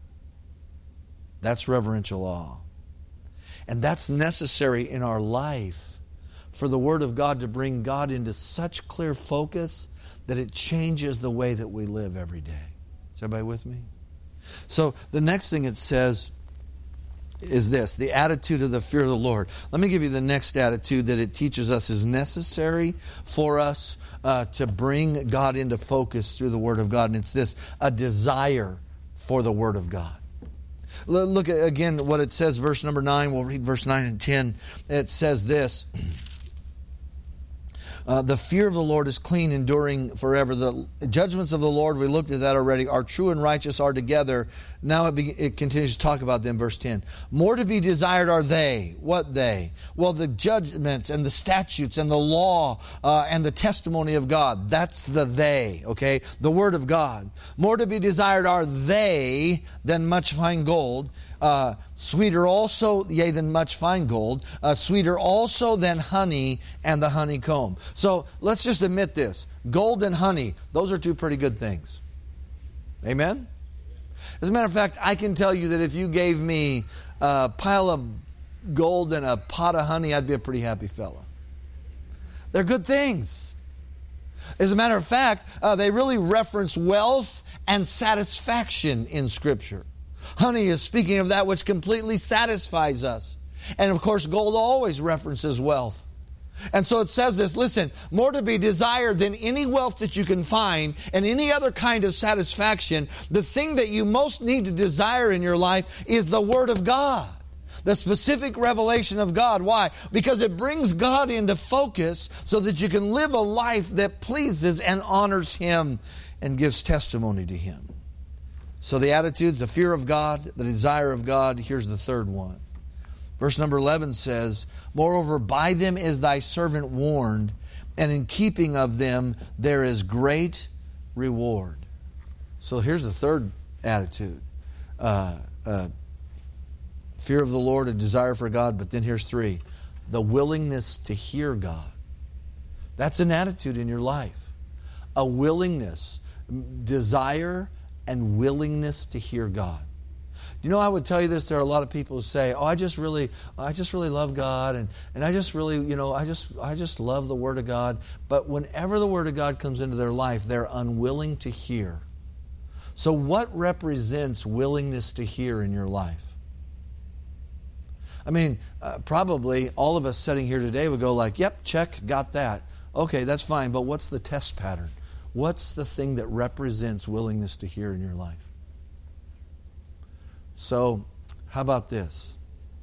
[SPEAKER 1] That's reverential awe. And that's necessary in our life for the Word of God to bring God into such clear focus that it changes the way that we live every day. Is everybody with me? So the next thing it says is this, the attitude of the fear of the Lord. Let me give you the next attitude that it teaches us is necessary for us uh, to bring God into focus through the Word of God. And it's this, a desire for the Word of God. Look at, again, what it says, verse number nine. We'll read verse nine and ten. It says this. Uh, the fear of the Lord is clean, enduring forever. The judgments of the Lord, we looked at that already, are true and righteous are together. Now it, be, it continues to talk about them, verse ten. More to be desired are they. What they? Well, the judgments and the statutes and the law uh, and the testimony of God. That's the they, okay? The word of God. More to be desired are they than much fine gold. Uh, sweeter also, yea, than much fine gold, uh, sweeter also than honey and the honeycomb. So let's just admit this. Gold and honey, those are two pretty good things. Amen? As a matter of fact, I can tell you that if you gave me a pile of gold and a pot of honey, I'd be a pretty happy fella. They're good things. As a matter of fact, uh, they really reference wealth and satisfaction in Scripture. Honey is speaking of that which completely satisfies us. And of course, gold always references wealth. And so it says this, listen, more to be desired than any wealth that you can find and any other kind of satisfaction, the thing that you most need to desire in your life is the Word of God. The specific revelation of God. Why? Because it brings God into focus so that you can live a life that pleases and honors Him and gives testimony to Him. So the attitudes, the fear of God, the desire of God. Here's the third one. Verse number eleven says, moreover, by them is thy servant warned, and in keeping of them there is great reward. So here's the third attitude. Uh, uh, fear of the Lord, a desire for God. But then here's three. The willingness to hear God. That's an attitude in your life. A willingness, desire, and willingness to hear God. You know, I would tell you this, there are a lot of people who say, oh, I just really, I just really love God, and, and I just really, you know, I just I just love the Word of God. But whenever the Word of God comes into their life, they're unwilling to hear. So what represents willingness to hear in your life? I mean, uh, probably all of us sitting here today would go like, yep, check, got that. Okay, that's fine, but what's the test pattern? What's the thing that represents willingness to hear in your life? So, how about this?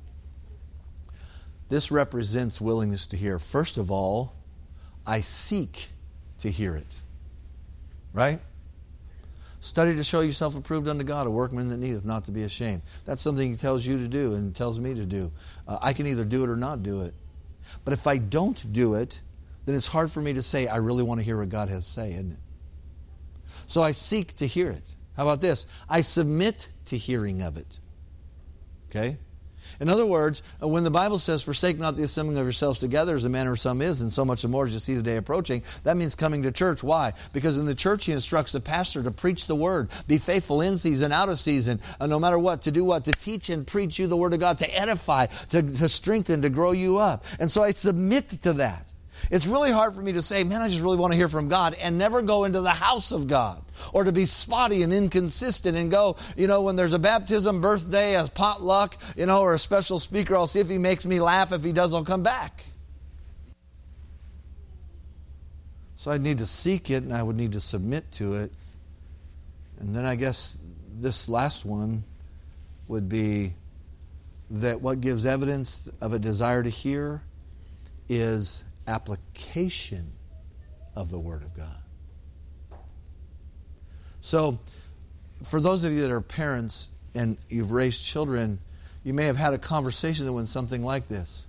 [SPEAKER 1] This represents willingness to hear. First of all, I seek to hear it. Right? Study to show yourself approved unto God, a workman that needeth not to be ashamed. That's something He tells you to do and tells me to do. Uh, I can either do it or not do it. But if I don't do it, then it's hard for me to say, I really want to hear what God has to say, isn't it? So I seek to hear it. How about this? I submit to hearing of it. Okay? In other words, when the Bible says, forsake not the assembling of yourselves together as the manner of some is, and so much the more as you see the day approaching, that means coming to church. Why? Because in the church He instructs the pastor to preach the Word, be faithful in season, out of season, uh, no matter what, to do what? To teach and preach you the Word of God, to edify, to, to strengthen, to grow you up. And so I submit to that. It's really hard for me to say, man, I just really want to hear from God and never go into the house of God, or to be spotty and inconsistent and go, you know, when there's a baptism, birthday, a potluck, you know, or a special speaker, I'll see if he makes me laugh. If he does, I'll come back. So I'd need to seek it and I would need to submit to it. And then I guess this last one would be that what gives evidence of a desire to hear is application of the Word of God. So, for those of you that are parents and you've raised children, you may have had a conversation that went something like this.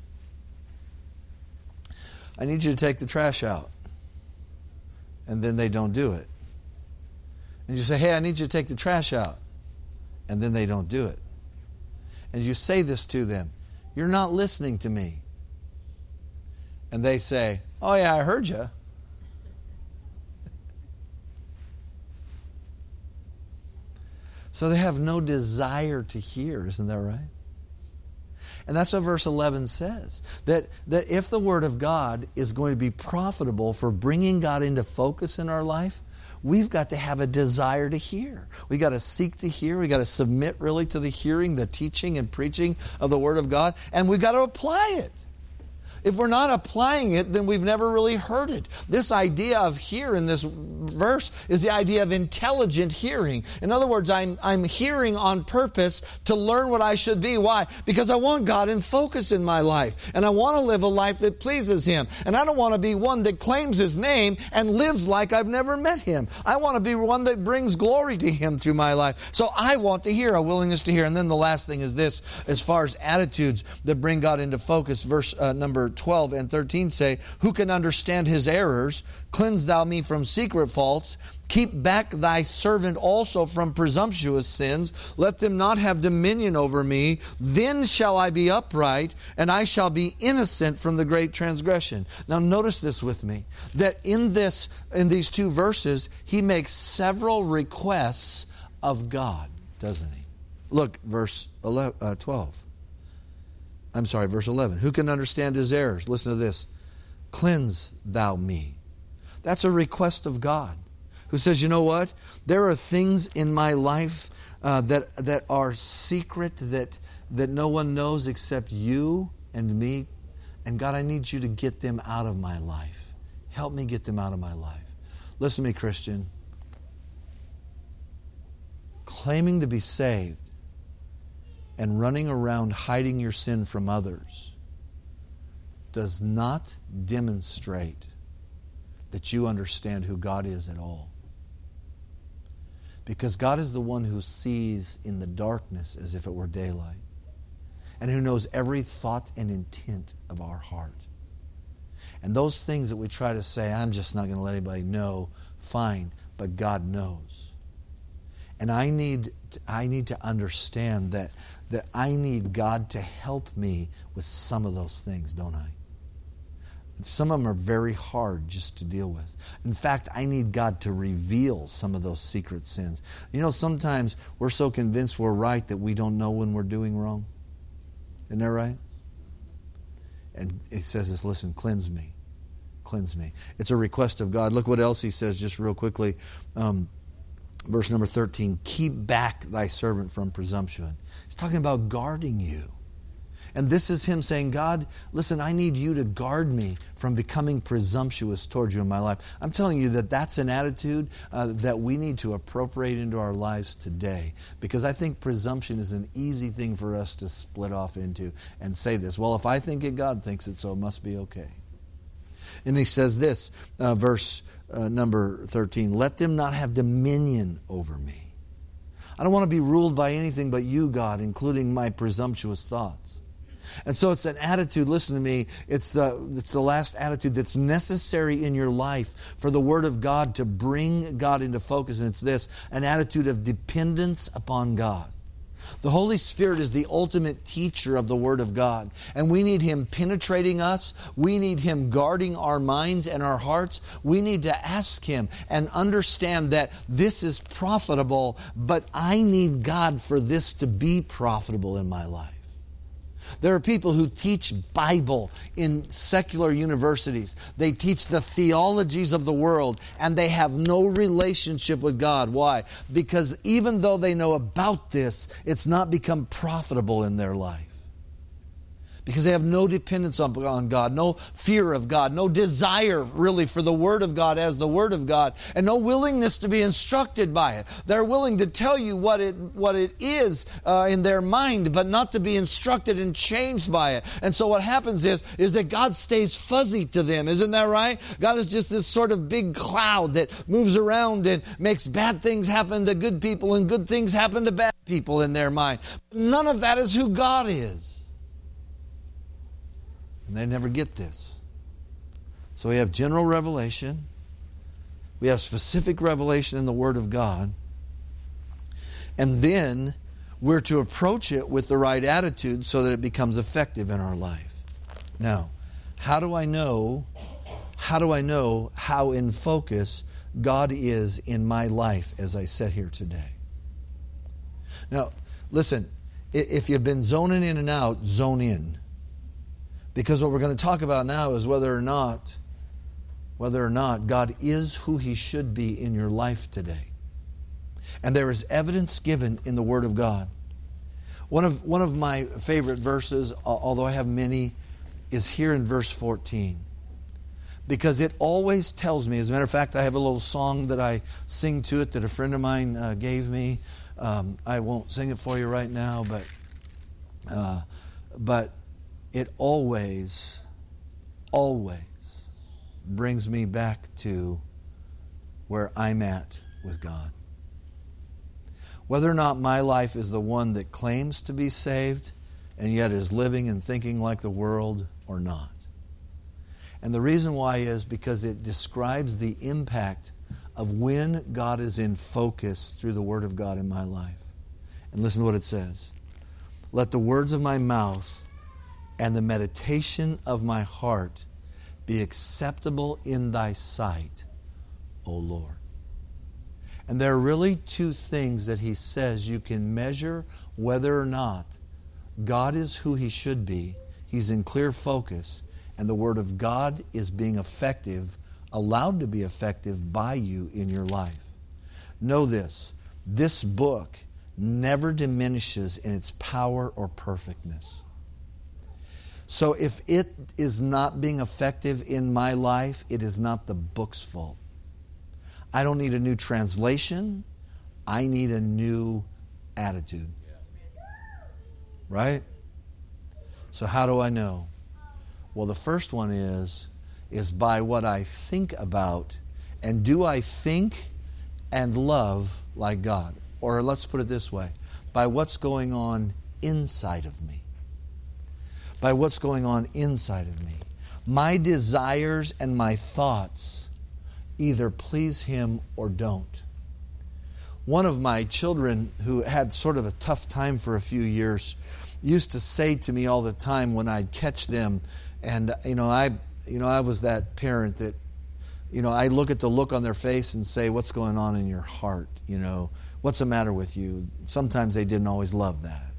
[SPEAKER 1] I need you to take the trash out. And then they don't do it. And you say, hey, I need you to take the trash out. And then they don't do it. And you say this to them, you're not listening to me. And they say, oh yeah, I heard you. So they have no desire to hear, isn't that right? And that's what verse eleven says. That, that if the Word of God is going to be profitable for bringing God into focus in our life, we've got to have a desire to hear. We've got to seek to hear. We've got to submit really to the hearing, the teaching and preaching of the Word of God. And we've got to apply it. if we're not applying it, then we've never really heard it. This idea of hear in this verse is the idea of intelligent hearing. In other words, I'm, I'm hearing on purpose to learn what I should be. Why? Because I want God in focus in my life. And I want to live a life that pleases Him. And I don't want to be one that claims His name and lives like I've never met Him. I want to be one that brings glory to Him through my life. So I want to hear, a willingness to hear. And then the last thing is this, as far as attitudes that bring God into focus, verse uh, number twelve and thirteen say, who can understand His errors? Cleanse thou me from secret faults. Keep back thy servant also from presumptuous sins. Let them not have dominion over me. Then shall I be upright, and I shall be innocent from the great transgression. Now notice this with me, that in this, in these two verses, he makes several requests of God, doesn't he? Look, verse eleven, uh, twelve. I'm sorry, verse eleven. Who can understand his errors? Listen to this. Cleanse thou me. That's a request of God, who says, you know what? There are things in my life uh, that that are secret, that that no one knows except you and me. And God, I need you to get them out of my life. Help me get them out of my life. Listen to me, Christian. Claiming to be saved and running around hiding your sin from others does not demonstrate that you understand who God is at all. Because God is the one who sees in the darkness as if it were daylight, and who knows every thought and intent of our heart. And those things that we try to say, I'm just not going to let anybody know, fine, but God knows. And I need to, I need to understand that, that I need God to help me with some of those things, don't I? Some of them are very hard just to deal with. In fact, I need God to reveal some of those secret sins. You know, sometimes we're so convinced we're right that we don't know when we're doing wrong. Isn't that right? And it says this, listen, cleanse me. Cleanse me. It's a request of God. Look what else he says just real quickly. Um, verse number thirteen, keep back thy servant from presumption. He's talking about guarding you. And this is him saying, God, listen, I need you to guard me from becoming presumptuous towards you in my life. I'm telling you that that's an attitude uh, that we need to appropriate into our lives today. Because I think presumption is an easy thing for us to split off into and say this. Well, if I think it, God thinks it, so it must be okay. And he says this, uh, verse uh, number thirteen, let them not have dominion over me. I don't want to be ruled by anything but you, God, including my presumptuous thoughts. And so it's an attitude, listen to me, it's the, it's the last attitude that's necessary in your life for the Word of God to bring God into focus. And it's this, an attitude of dependence upon God. The Holy Spirit is the ultimate teacher of the Word of God. And we need Him penetrating us. We need Him guarding our minds and our hearts. We need to ask Him and understand that this is profitable, but I need God for this to be profitable in my life. There are people who teach Bible in secular universities. They teach the theologies of the world, and they have no relationship with God. Why? Because even though they know about this, it's not become profitable in their life. Because they have no dependence on God, no fear of God, no desire really for the Word of God as the Word of God, and no willingness to be instructed by it. They're willing to tell you what it what it is uh, in their mind, but not to be instructed and changed by it. And so what happens is, is that God stays fuzzy to them. Isn't that right? God is just this sort of big cloud that moves around and makes bad things happen to good people and good things happen to bad people in their mind. None of that is who God is. And they never get this. So we have general revelation. We have specific revelation in the Word of God. And then we're to approach it with the right attitude so that it becomes effective in our life. Now, how do I know, how do I know how in focus God is in my life as I sit here today? Now, listen, if you've been zoning in and out, zone in. Because what we're going to talk about now is whether or not, whether or not God is who He should be in your life today. And there is evidence given in the Word of God. One of one of my favorite verses, although I have many, is here in verse fourteen. Because it always tells me, as a matter of fact, I have a little song that I sing to it that a friend of mine uh, gave me. Um, I won't sing it for you right now, but uh, but it always, always brings me back to where I'm at with God. Whether or not my life is the one that claims to be saved and yet is living and thinking like the world or not. And the reason why is because it describes the impact of when God is in focus through the Word of God in my life. And listen to what it says. Let the words of my mouth and the meditation of my heart be acceptable in thy sight, O Lord. And there are really two things that he says you can measure whether or not God is who he should be. He's in clear focus. And the Word of God is being effective, allowed to be effective by you in your life. Know this, this book never diminishes in its power or perfectness. So if it is not being effective in my life, it is not the book's fault. I don't need a new translation. I need a new attitude. Right? So how do I know? Well, the first one is, is by what I think about. And do I think and love like God? Or let's put it this way, by what's going on inside of me. By what's going on inside of me. My desires and my thoughts either please him or don't. One of my children, who had sort of a tough time for a few years, used to say to me all the time when I'd catch them, and you know, I, you know, I was that parent that, you know, I look at the look on their face and say, "What's going on in your heart? You know, what's the matter with you?" Sometimes they didn't always love that.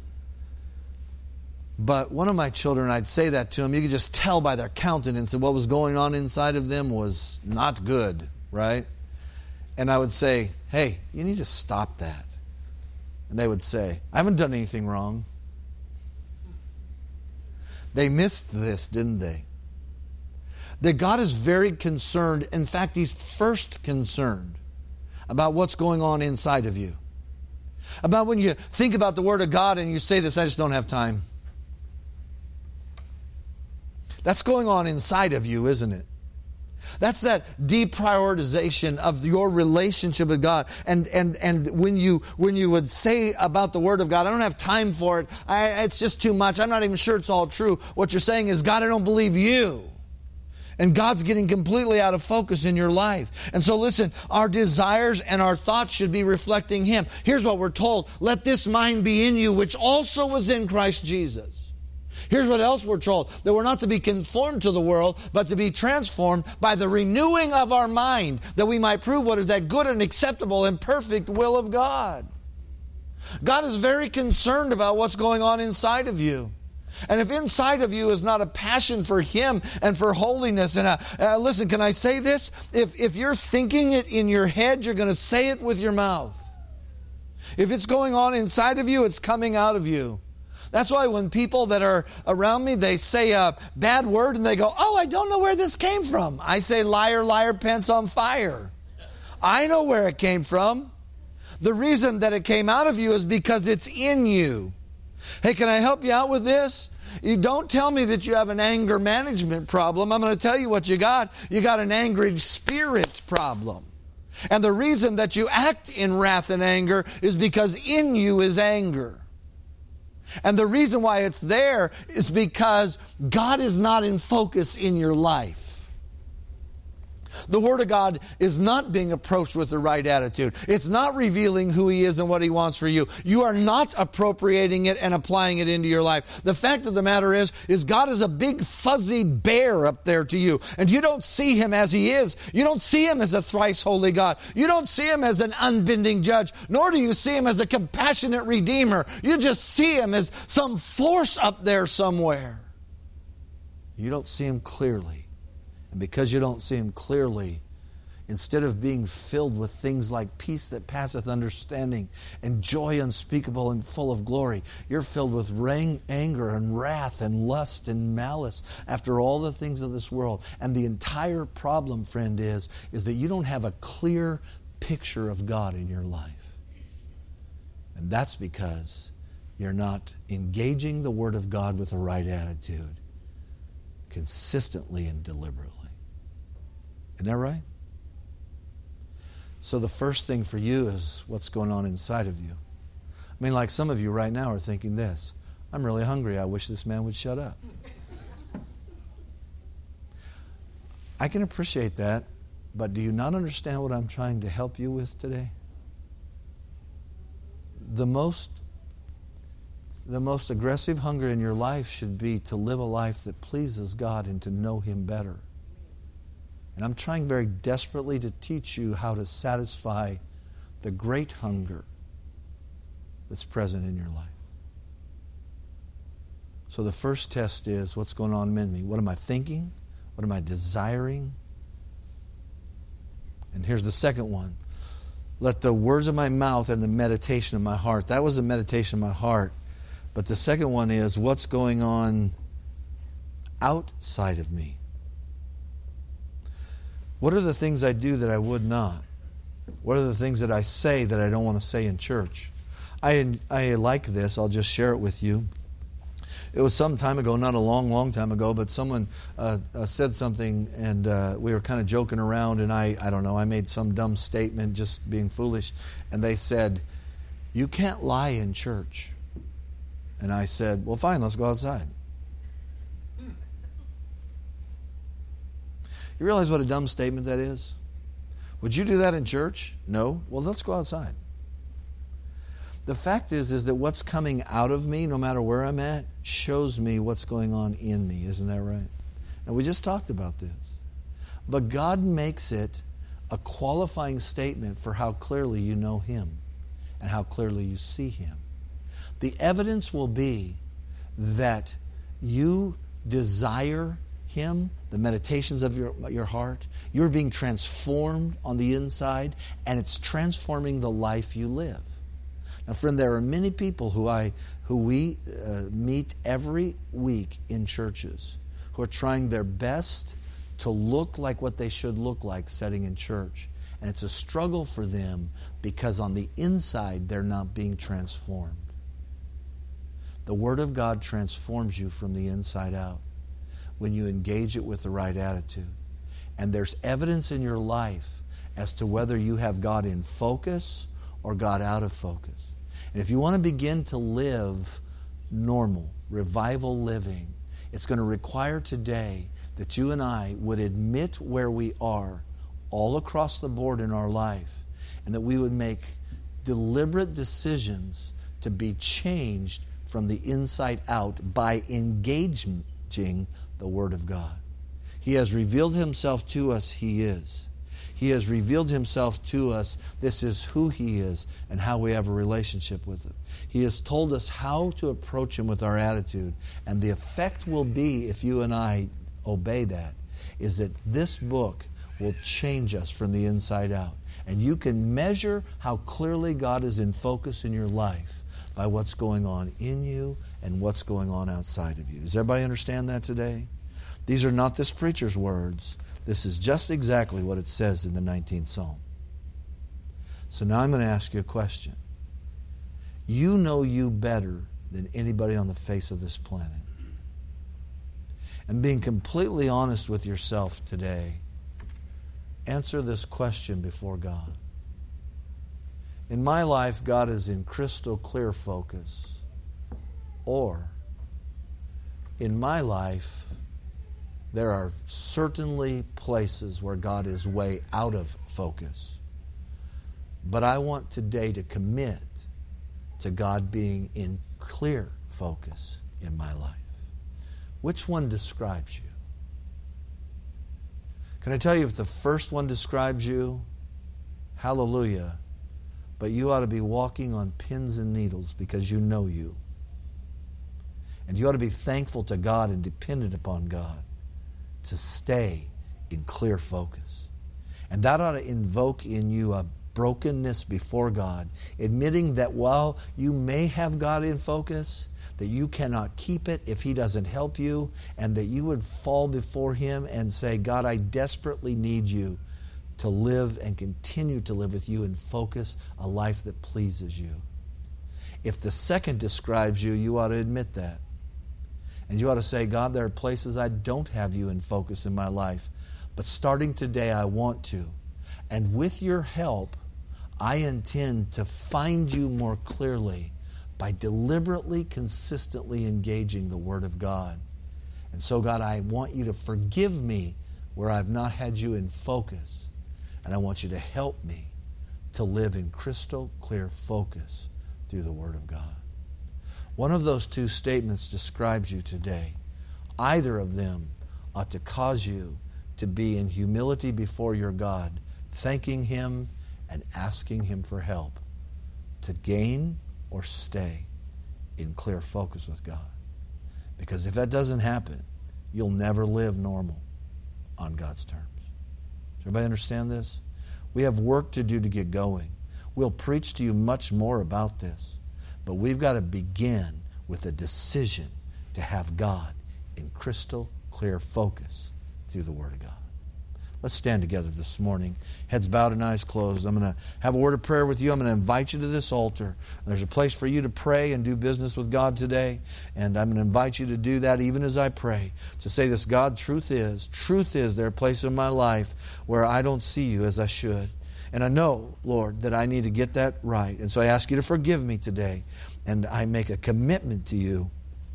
[SPEAKER 1] But one of my children, I'd say that to them. You could just tell by their countenance that what was going on inside of them was not good, right? And I would say, "Hey, you need to stop that." And they would say, "I haven't done anything wrong." They missed this, didn't they? That God is very concerned. In fact, He's first concerned about what's going on inside of you. About when you think about the Word of God and you say this, "I just don't have time." That's going on inside of you, isn't it? That's that deprioritization of your relationship with God. And and and when you when you would say about the Word of God, "I don't have time for it. I, it's just too much. I'm not even sure it's all true." What you're saying is, "God, I don't believe you." And God's getting completely out of focus in your life. And so listen, our desires and our thoughts should be reflecting Him. Here's what we're told. "Let this mind be in you, which also was in Christ Jesus." Here's what else we're told. That we're not to be conformed to the world, but to be transformed by the renewing of our mind, that we might prove what is that good and acceptable and perfect will of God. God is very concerned about what's going on inside of you. And if inside of you is not a passion for Him and for holiness, and uh, uh, listen, can I say this? If, if you're thinking it in your head, you're going to say it with your mouth. If it's going on inside of you, it's coming out of you. That's why when people that are around me, they say a bad word and they go, "Oh, I don't know where this came from." I say, "Liar, liar, pants on fire." I know where it came from. The reason that it came out of you is because it's in you. Hey, can I help you out with this? You don't tell me that you have an anger management problem. I'm going to tell you what you got. You got an angry spirit problem. And the reason that you act in wrath and anger is because in you is anger. And the reason why it's there is because God is not in focus in your life. The Word of God is not being approached with the right attitude. It's not revealing who He is and what He wants for you. You are not appropriating it and applying it into your life. The fact of the matter is, is God is a big fuzzy bear up there to you. And you don't see Him as He is. You don't see Him as a thrice holy God. You don't see Him as an unbending judge. Nor do you see Him as a compassionate redeemer. You just see Him as some force up there somewhere. You don't see Him clearly. And because you don't see Him clearly, Instead of being filled with things like peace that passeth understanding and joy unspeakable and full of glory, you're filled with rang, anger and wrath and lust and malice after all the things of this world. And the entire problem, friend, is, is that you don't have a clear picture of God in your life. And that's because you're not engaging the Word of God with the right attitude consistently and deliberately. Isn't that right? So the first thing for you is what's going on inside of you. I mean, like some of you right now are thinking this: I'm really hungry. I wish this man would shut up. I can appreciate that, but do you not understand what I'm trying to help you with today? The most, the most aggressive hunger in your life should be to live a life that pleases God and to know Him better. And I'm trying very desperately to teach you how to satisfy the great hunger that's present in your life. So the first test is, what's going on in me? What am I thinking? What am I desiring? And here's the second one. Let the words of my mouth and the meditation of my heart. That was the meditation of my heart. But the second one is, what's going on outside of me? What are the things I do that I would not? What are the things that I say that I don't want to say in church? I I like this. I'll just share it with you. It was some time ago, not a long, long time ago, but someone uh, uh, said something, and uh, we were kind of joking around, and I, I don't know, I made some dumb statement, just being foolish, and they said, "You can't lie in church." And I said, "Well, fine, let's go outside." You realize what a dumb statement that is? Would you do that in church? No? Well, let's go outside. The fact is, is that what's coming out of me, no matter where I'm at, shows me what's going on in me. Isn't that right? And we just talked about this. But God makes it a qualifying statement for how clearly you know Him and how clearly you see Him. The evidence will be that you desire Him, the meditations of your, your heart. You're being transformed on the inside, and it's transforming the life you live. Now, friend, there are many people who I, who we uh, meet every week in churches who are trying their best to look like what they should look like sitting in church. And it's a struggle for them because on the inside, they're not being transformed. The Word of God transforms you from the inside out when you engage it with the right attitude. And there's evidence in your life as to whether you have God in focus or God out of focus. And if you want to begin to live normal, revival living, it's going to require today that you and I would admit where we are all across the board in our life, and that we would make deliberate decisions to be changed from the inside out by engaging the Word of God. He has revealed Himself to us. He is. He has revealed Himself to us. This is who He is and how we have a relationship with Him. He has told us how to approach Him with our attitude. And the effect will be, if you and I obey that, is that this book will change us from the inside out. And you can measure how clearly God is in focus in your life by what's going on in you and what's going on outside of you. Does everybody understand that today? These are not this preacher's words. This is just exactly what it says in the nineteenth Psalm. So now I'm going to ask you a question. You know you better than anybody on the face of this planet. And being completely honest with yourself today, answer this question before God. In my life, God is in crystal clear focus. Or, in my life, there are certainly places where God is way out of focus. But I want today to commit to God being in clear focus in my life. Which one describes you? Can I tell you, if the first one describes you, hallelujah, but you ought to be walking on pins and needles because you know you. And you ought to be thankful to God and dependent upon God to stay in clear focus. And that ought to invoke in you a brokenness before God, admitting that while you may have God in focus, that you cannot keep it if He doesn't help you, and that you would fall before Him and say, God, I desperately need you to live and continue to live with you and focus a life that pleases you. If the second describes you, you ought to admit that. And you ought to say, God, there are places I don't have you in focus in my life, but starting today I want to. And with your help, I intend to find you more clearly by deliberately, consistently engaging the Word of God. And so, God, I want you to forgive me where I've not had you in focus. And I want you to help me to live in crystal clear focus through the Word of God. One of those two statements describes you today. Either of them ought to cause you to be in humility before your God, thanking Him and asking Him for help to gain or stay in clear focus with God. Because if that doesn't happen, you'll never live normal on God's terms. Does everybody understand this? We have work to do to get going. We'll preach to you much more about this. But we've got to begin with a decision to have God in crystal clear focus through the Word of God. Let's stand together this morning. Heads bowed and eyes closed. I'm going to have a word of prayer with you. I'm going to invite you to this altar. There's a place for you to pray and do business with God today. And I'm going to invite you to do that even as I pray. To say this, God, truth is, truth is there a place in my life where I don't see you as I should. And I know, Lord, that I need to get that right. And so I ask you to forgive me today. And I make a commitment to you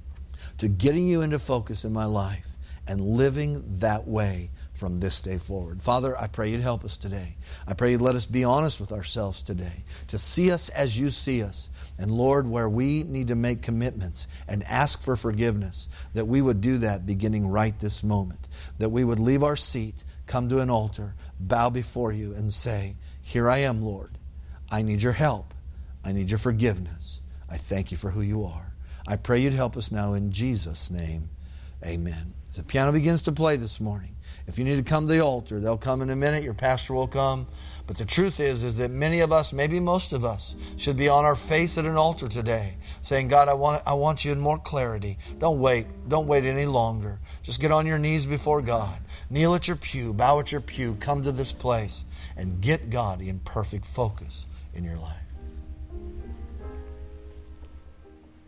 [SPEAKER 1] to getting you into focus in my life and living that way from this day forward. Father, I pray you'd help us today. I pray you'd let us be honest with ourselves today, to see us as you see us. And Lord, where we need to make commitments and ask for forgiveness, that we would do that beginning right this moment. That we would leave our seat, come to an altar, bow before you and say, here I am, Lord. I need your help. I need your forgiveness. I thank you for who you are. I pray you'd help us now in Jesus' name. Amen. As the piano begins to play this morning, if you need to come to the altar, they'll come in a minute. Your pastor will come. But the truth is, is that many of us, maybe most of us, should be on our face at an altar today, saying, God, I want, I want you in more clarity. Don't wait. Don't wait any longer. Just get on your knees before God. Kneel at your pew. Bow at your pew. Come to this place and get God in perfect focus in your life.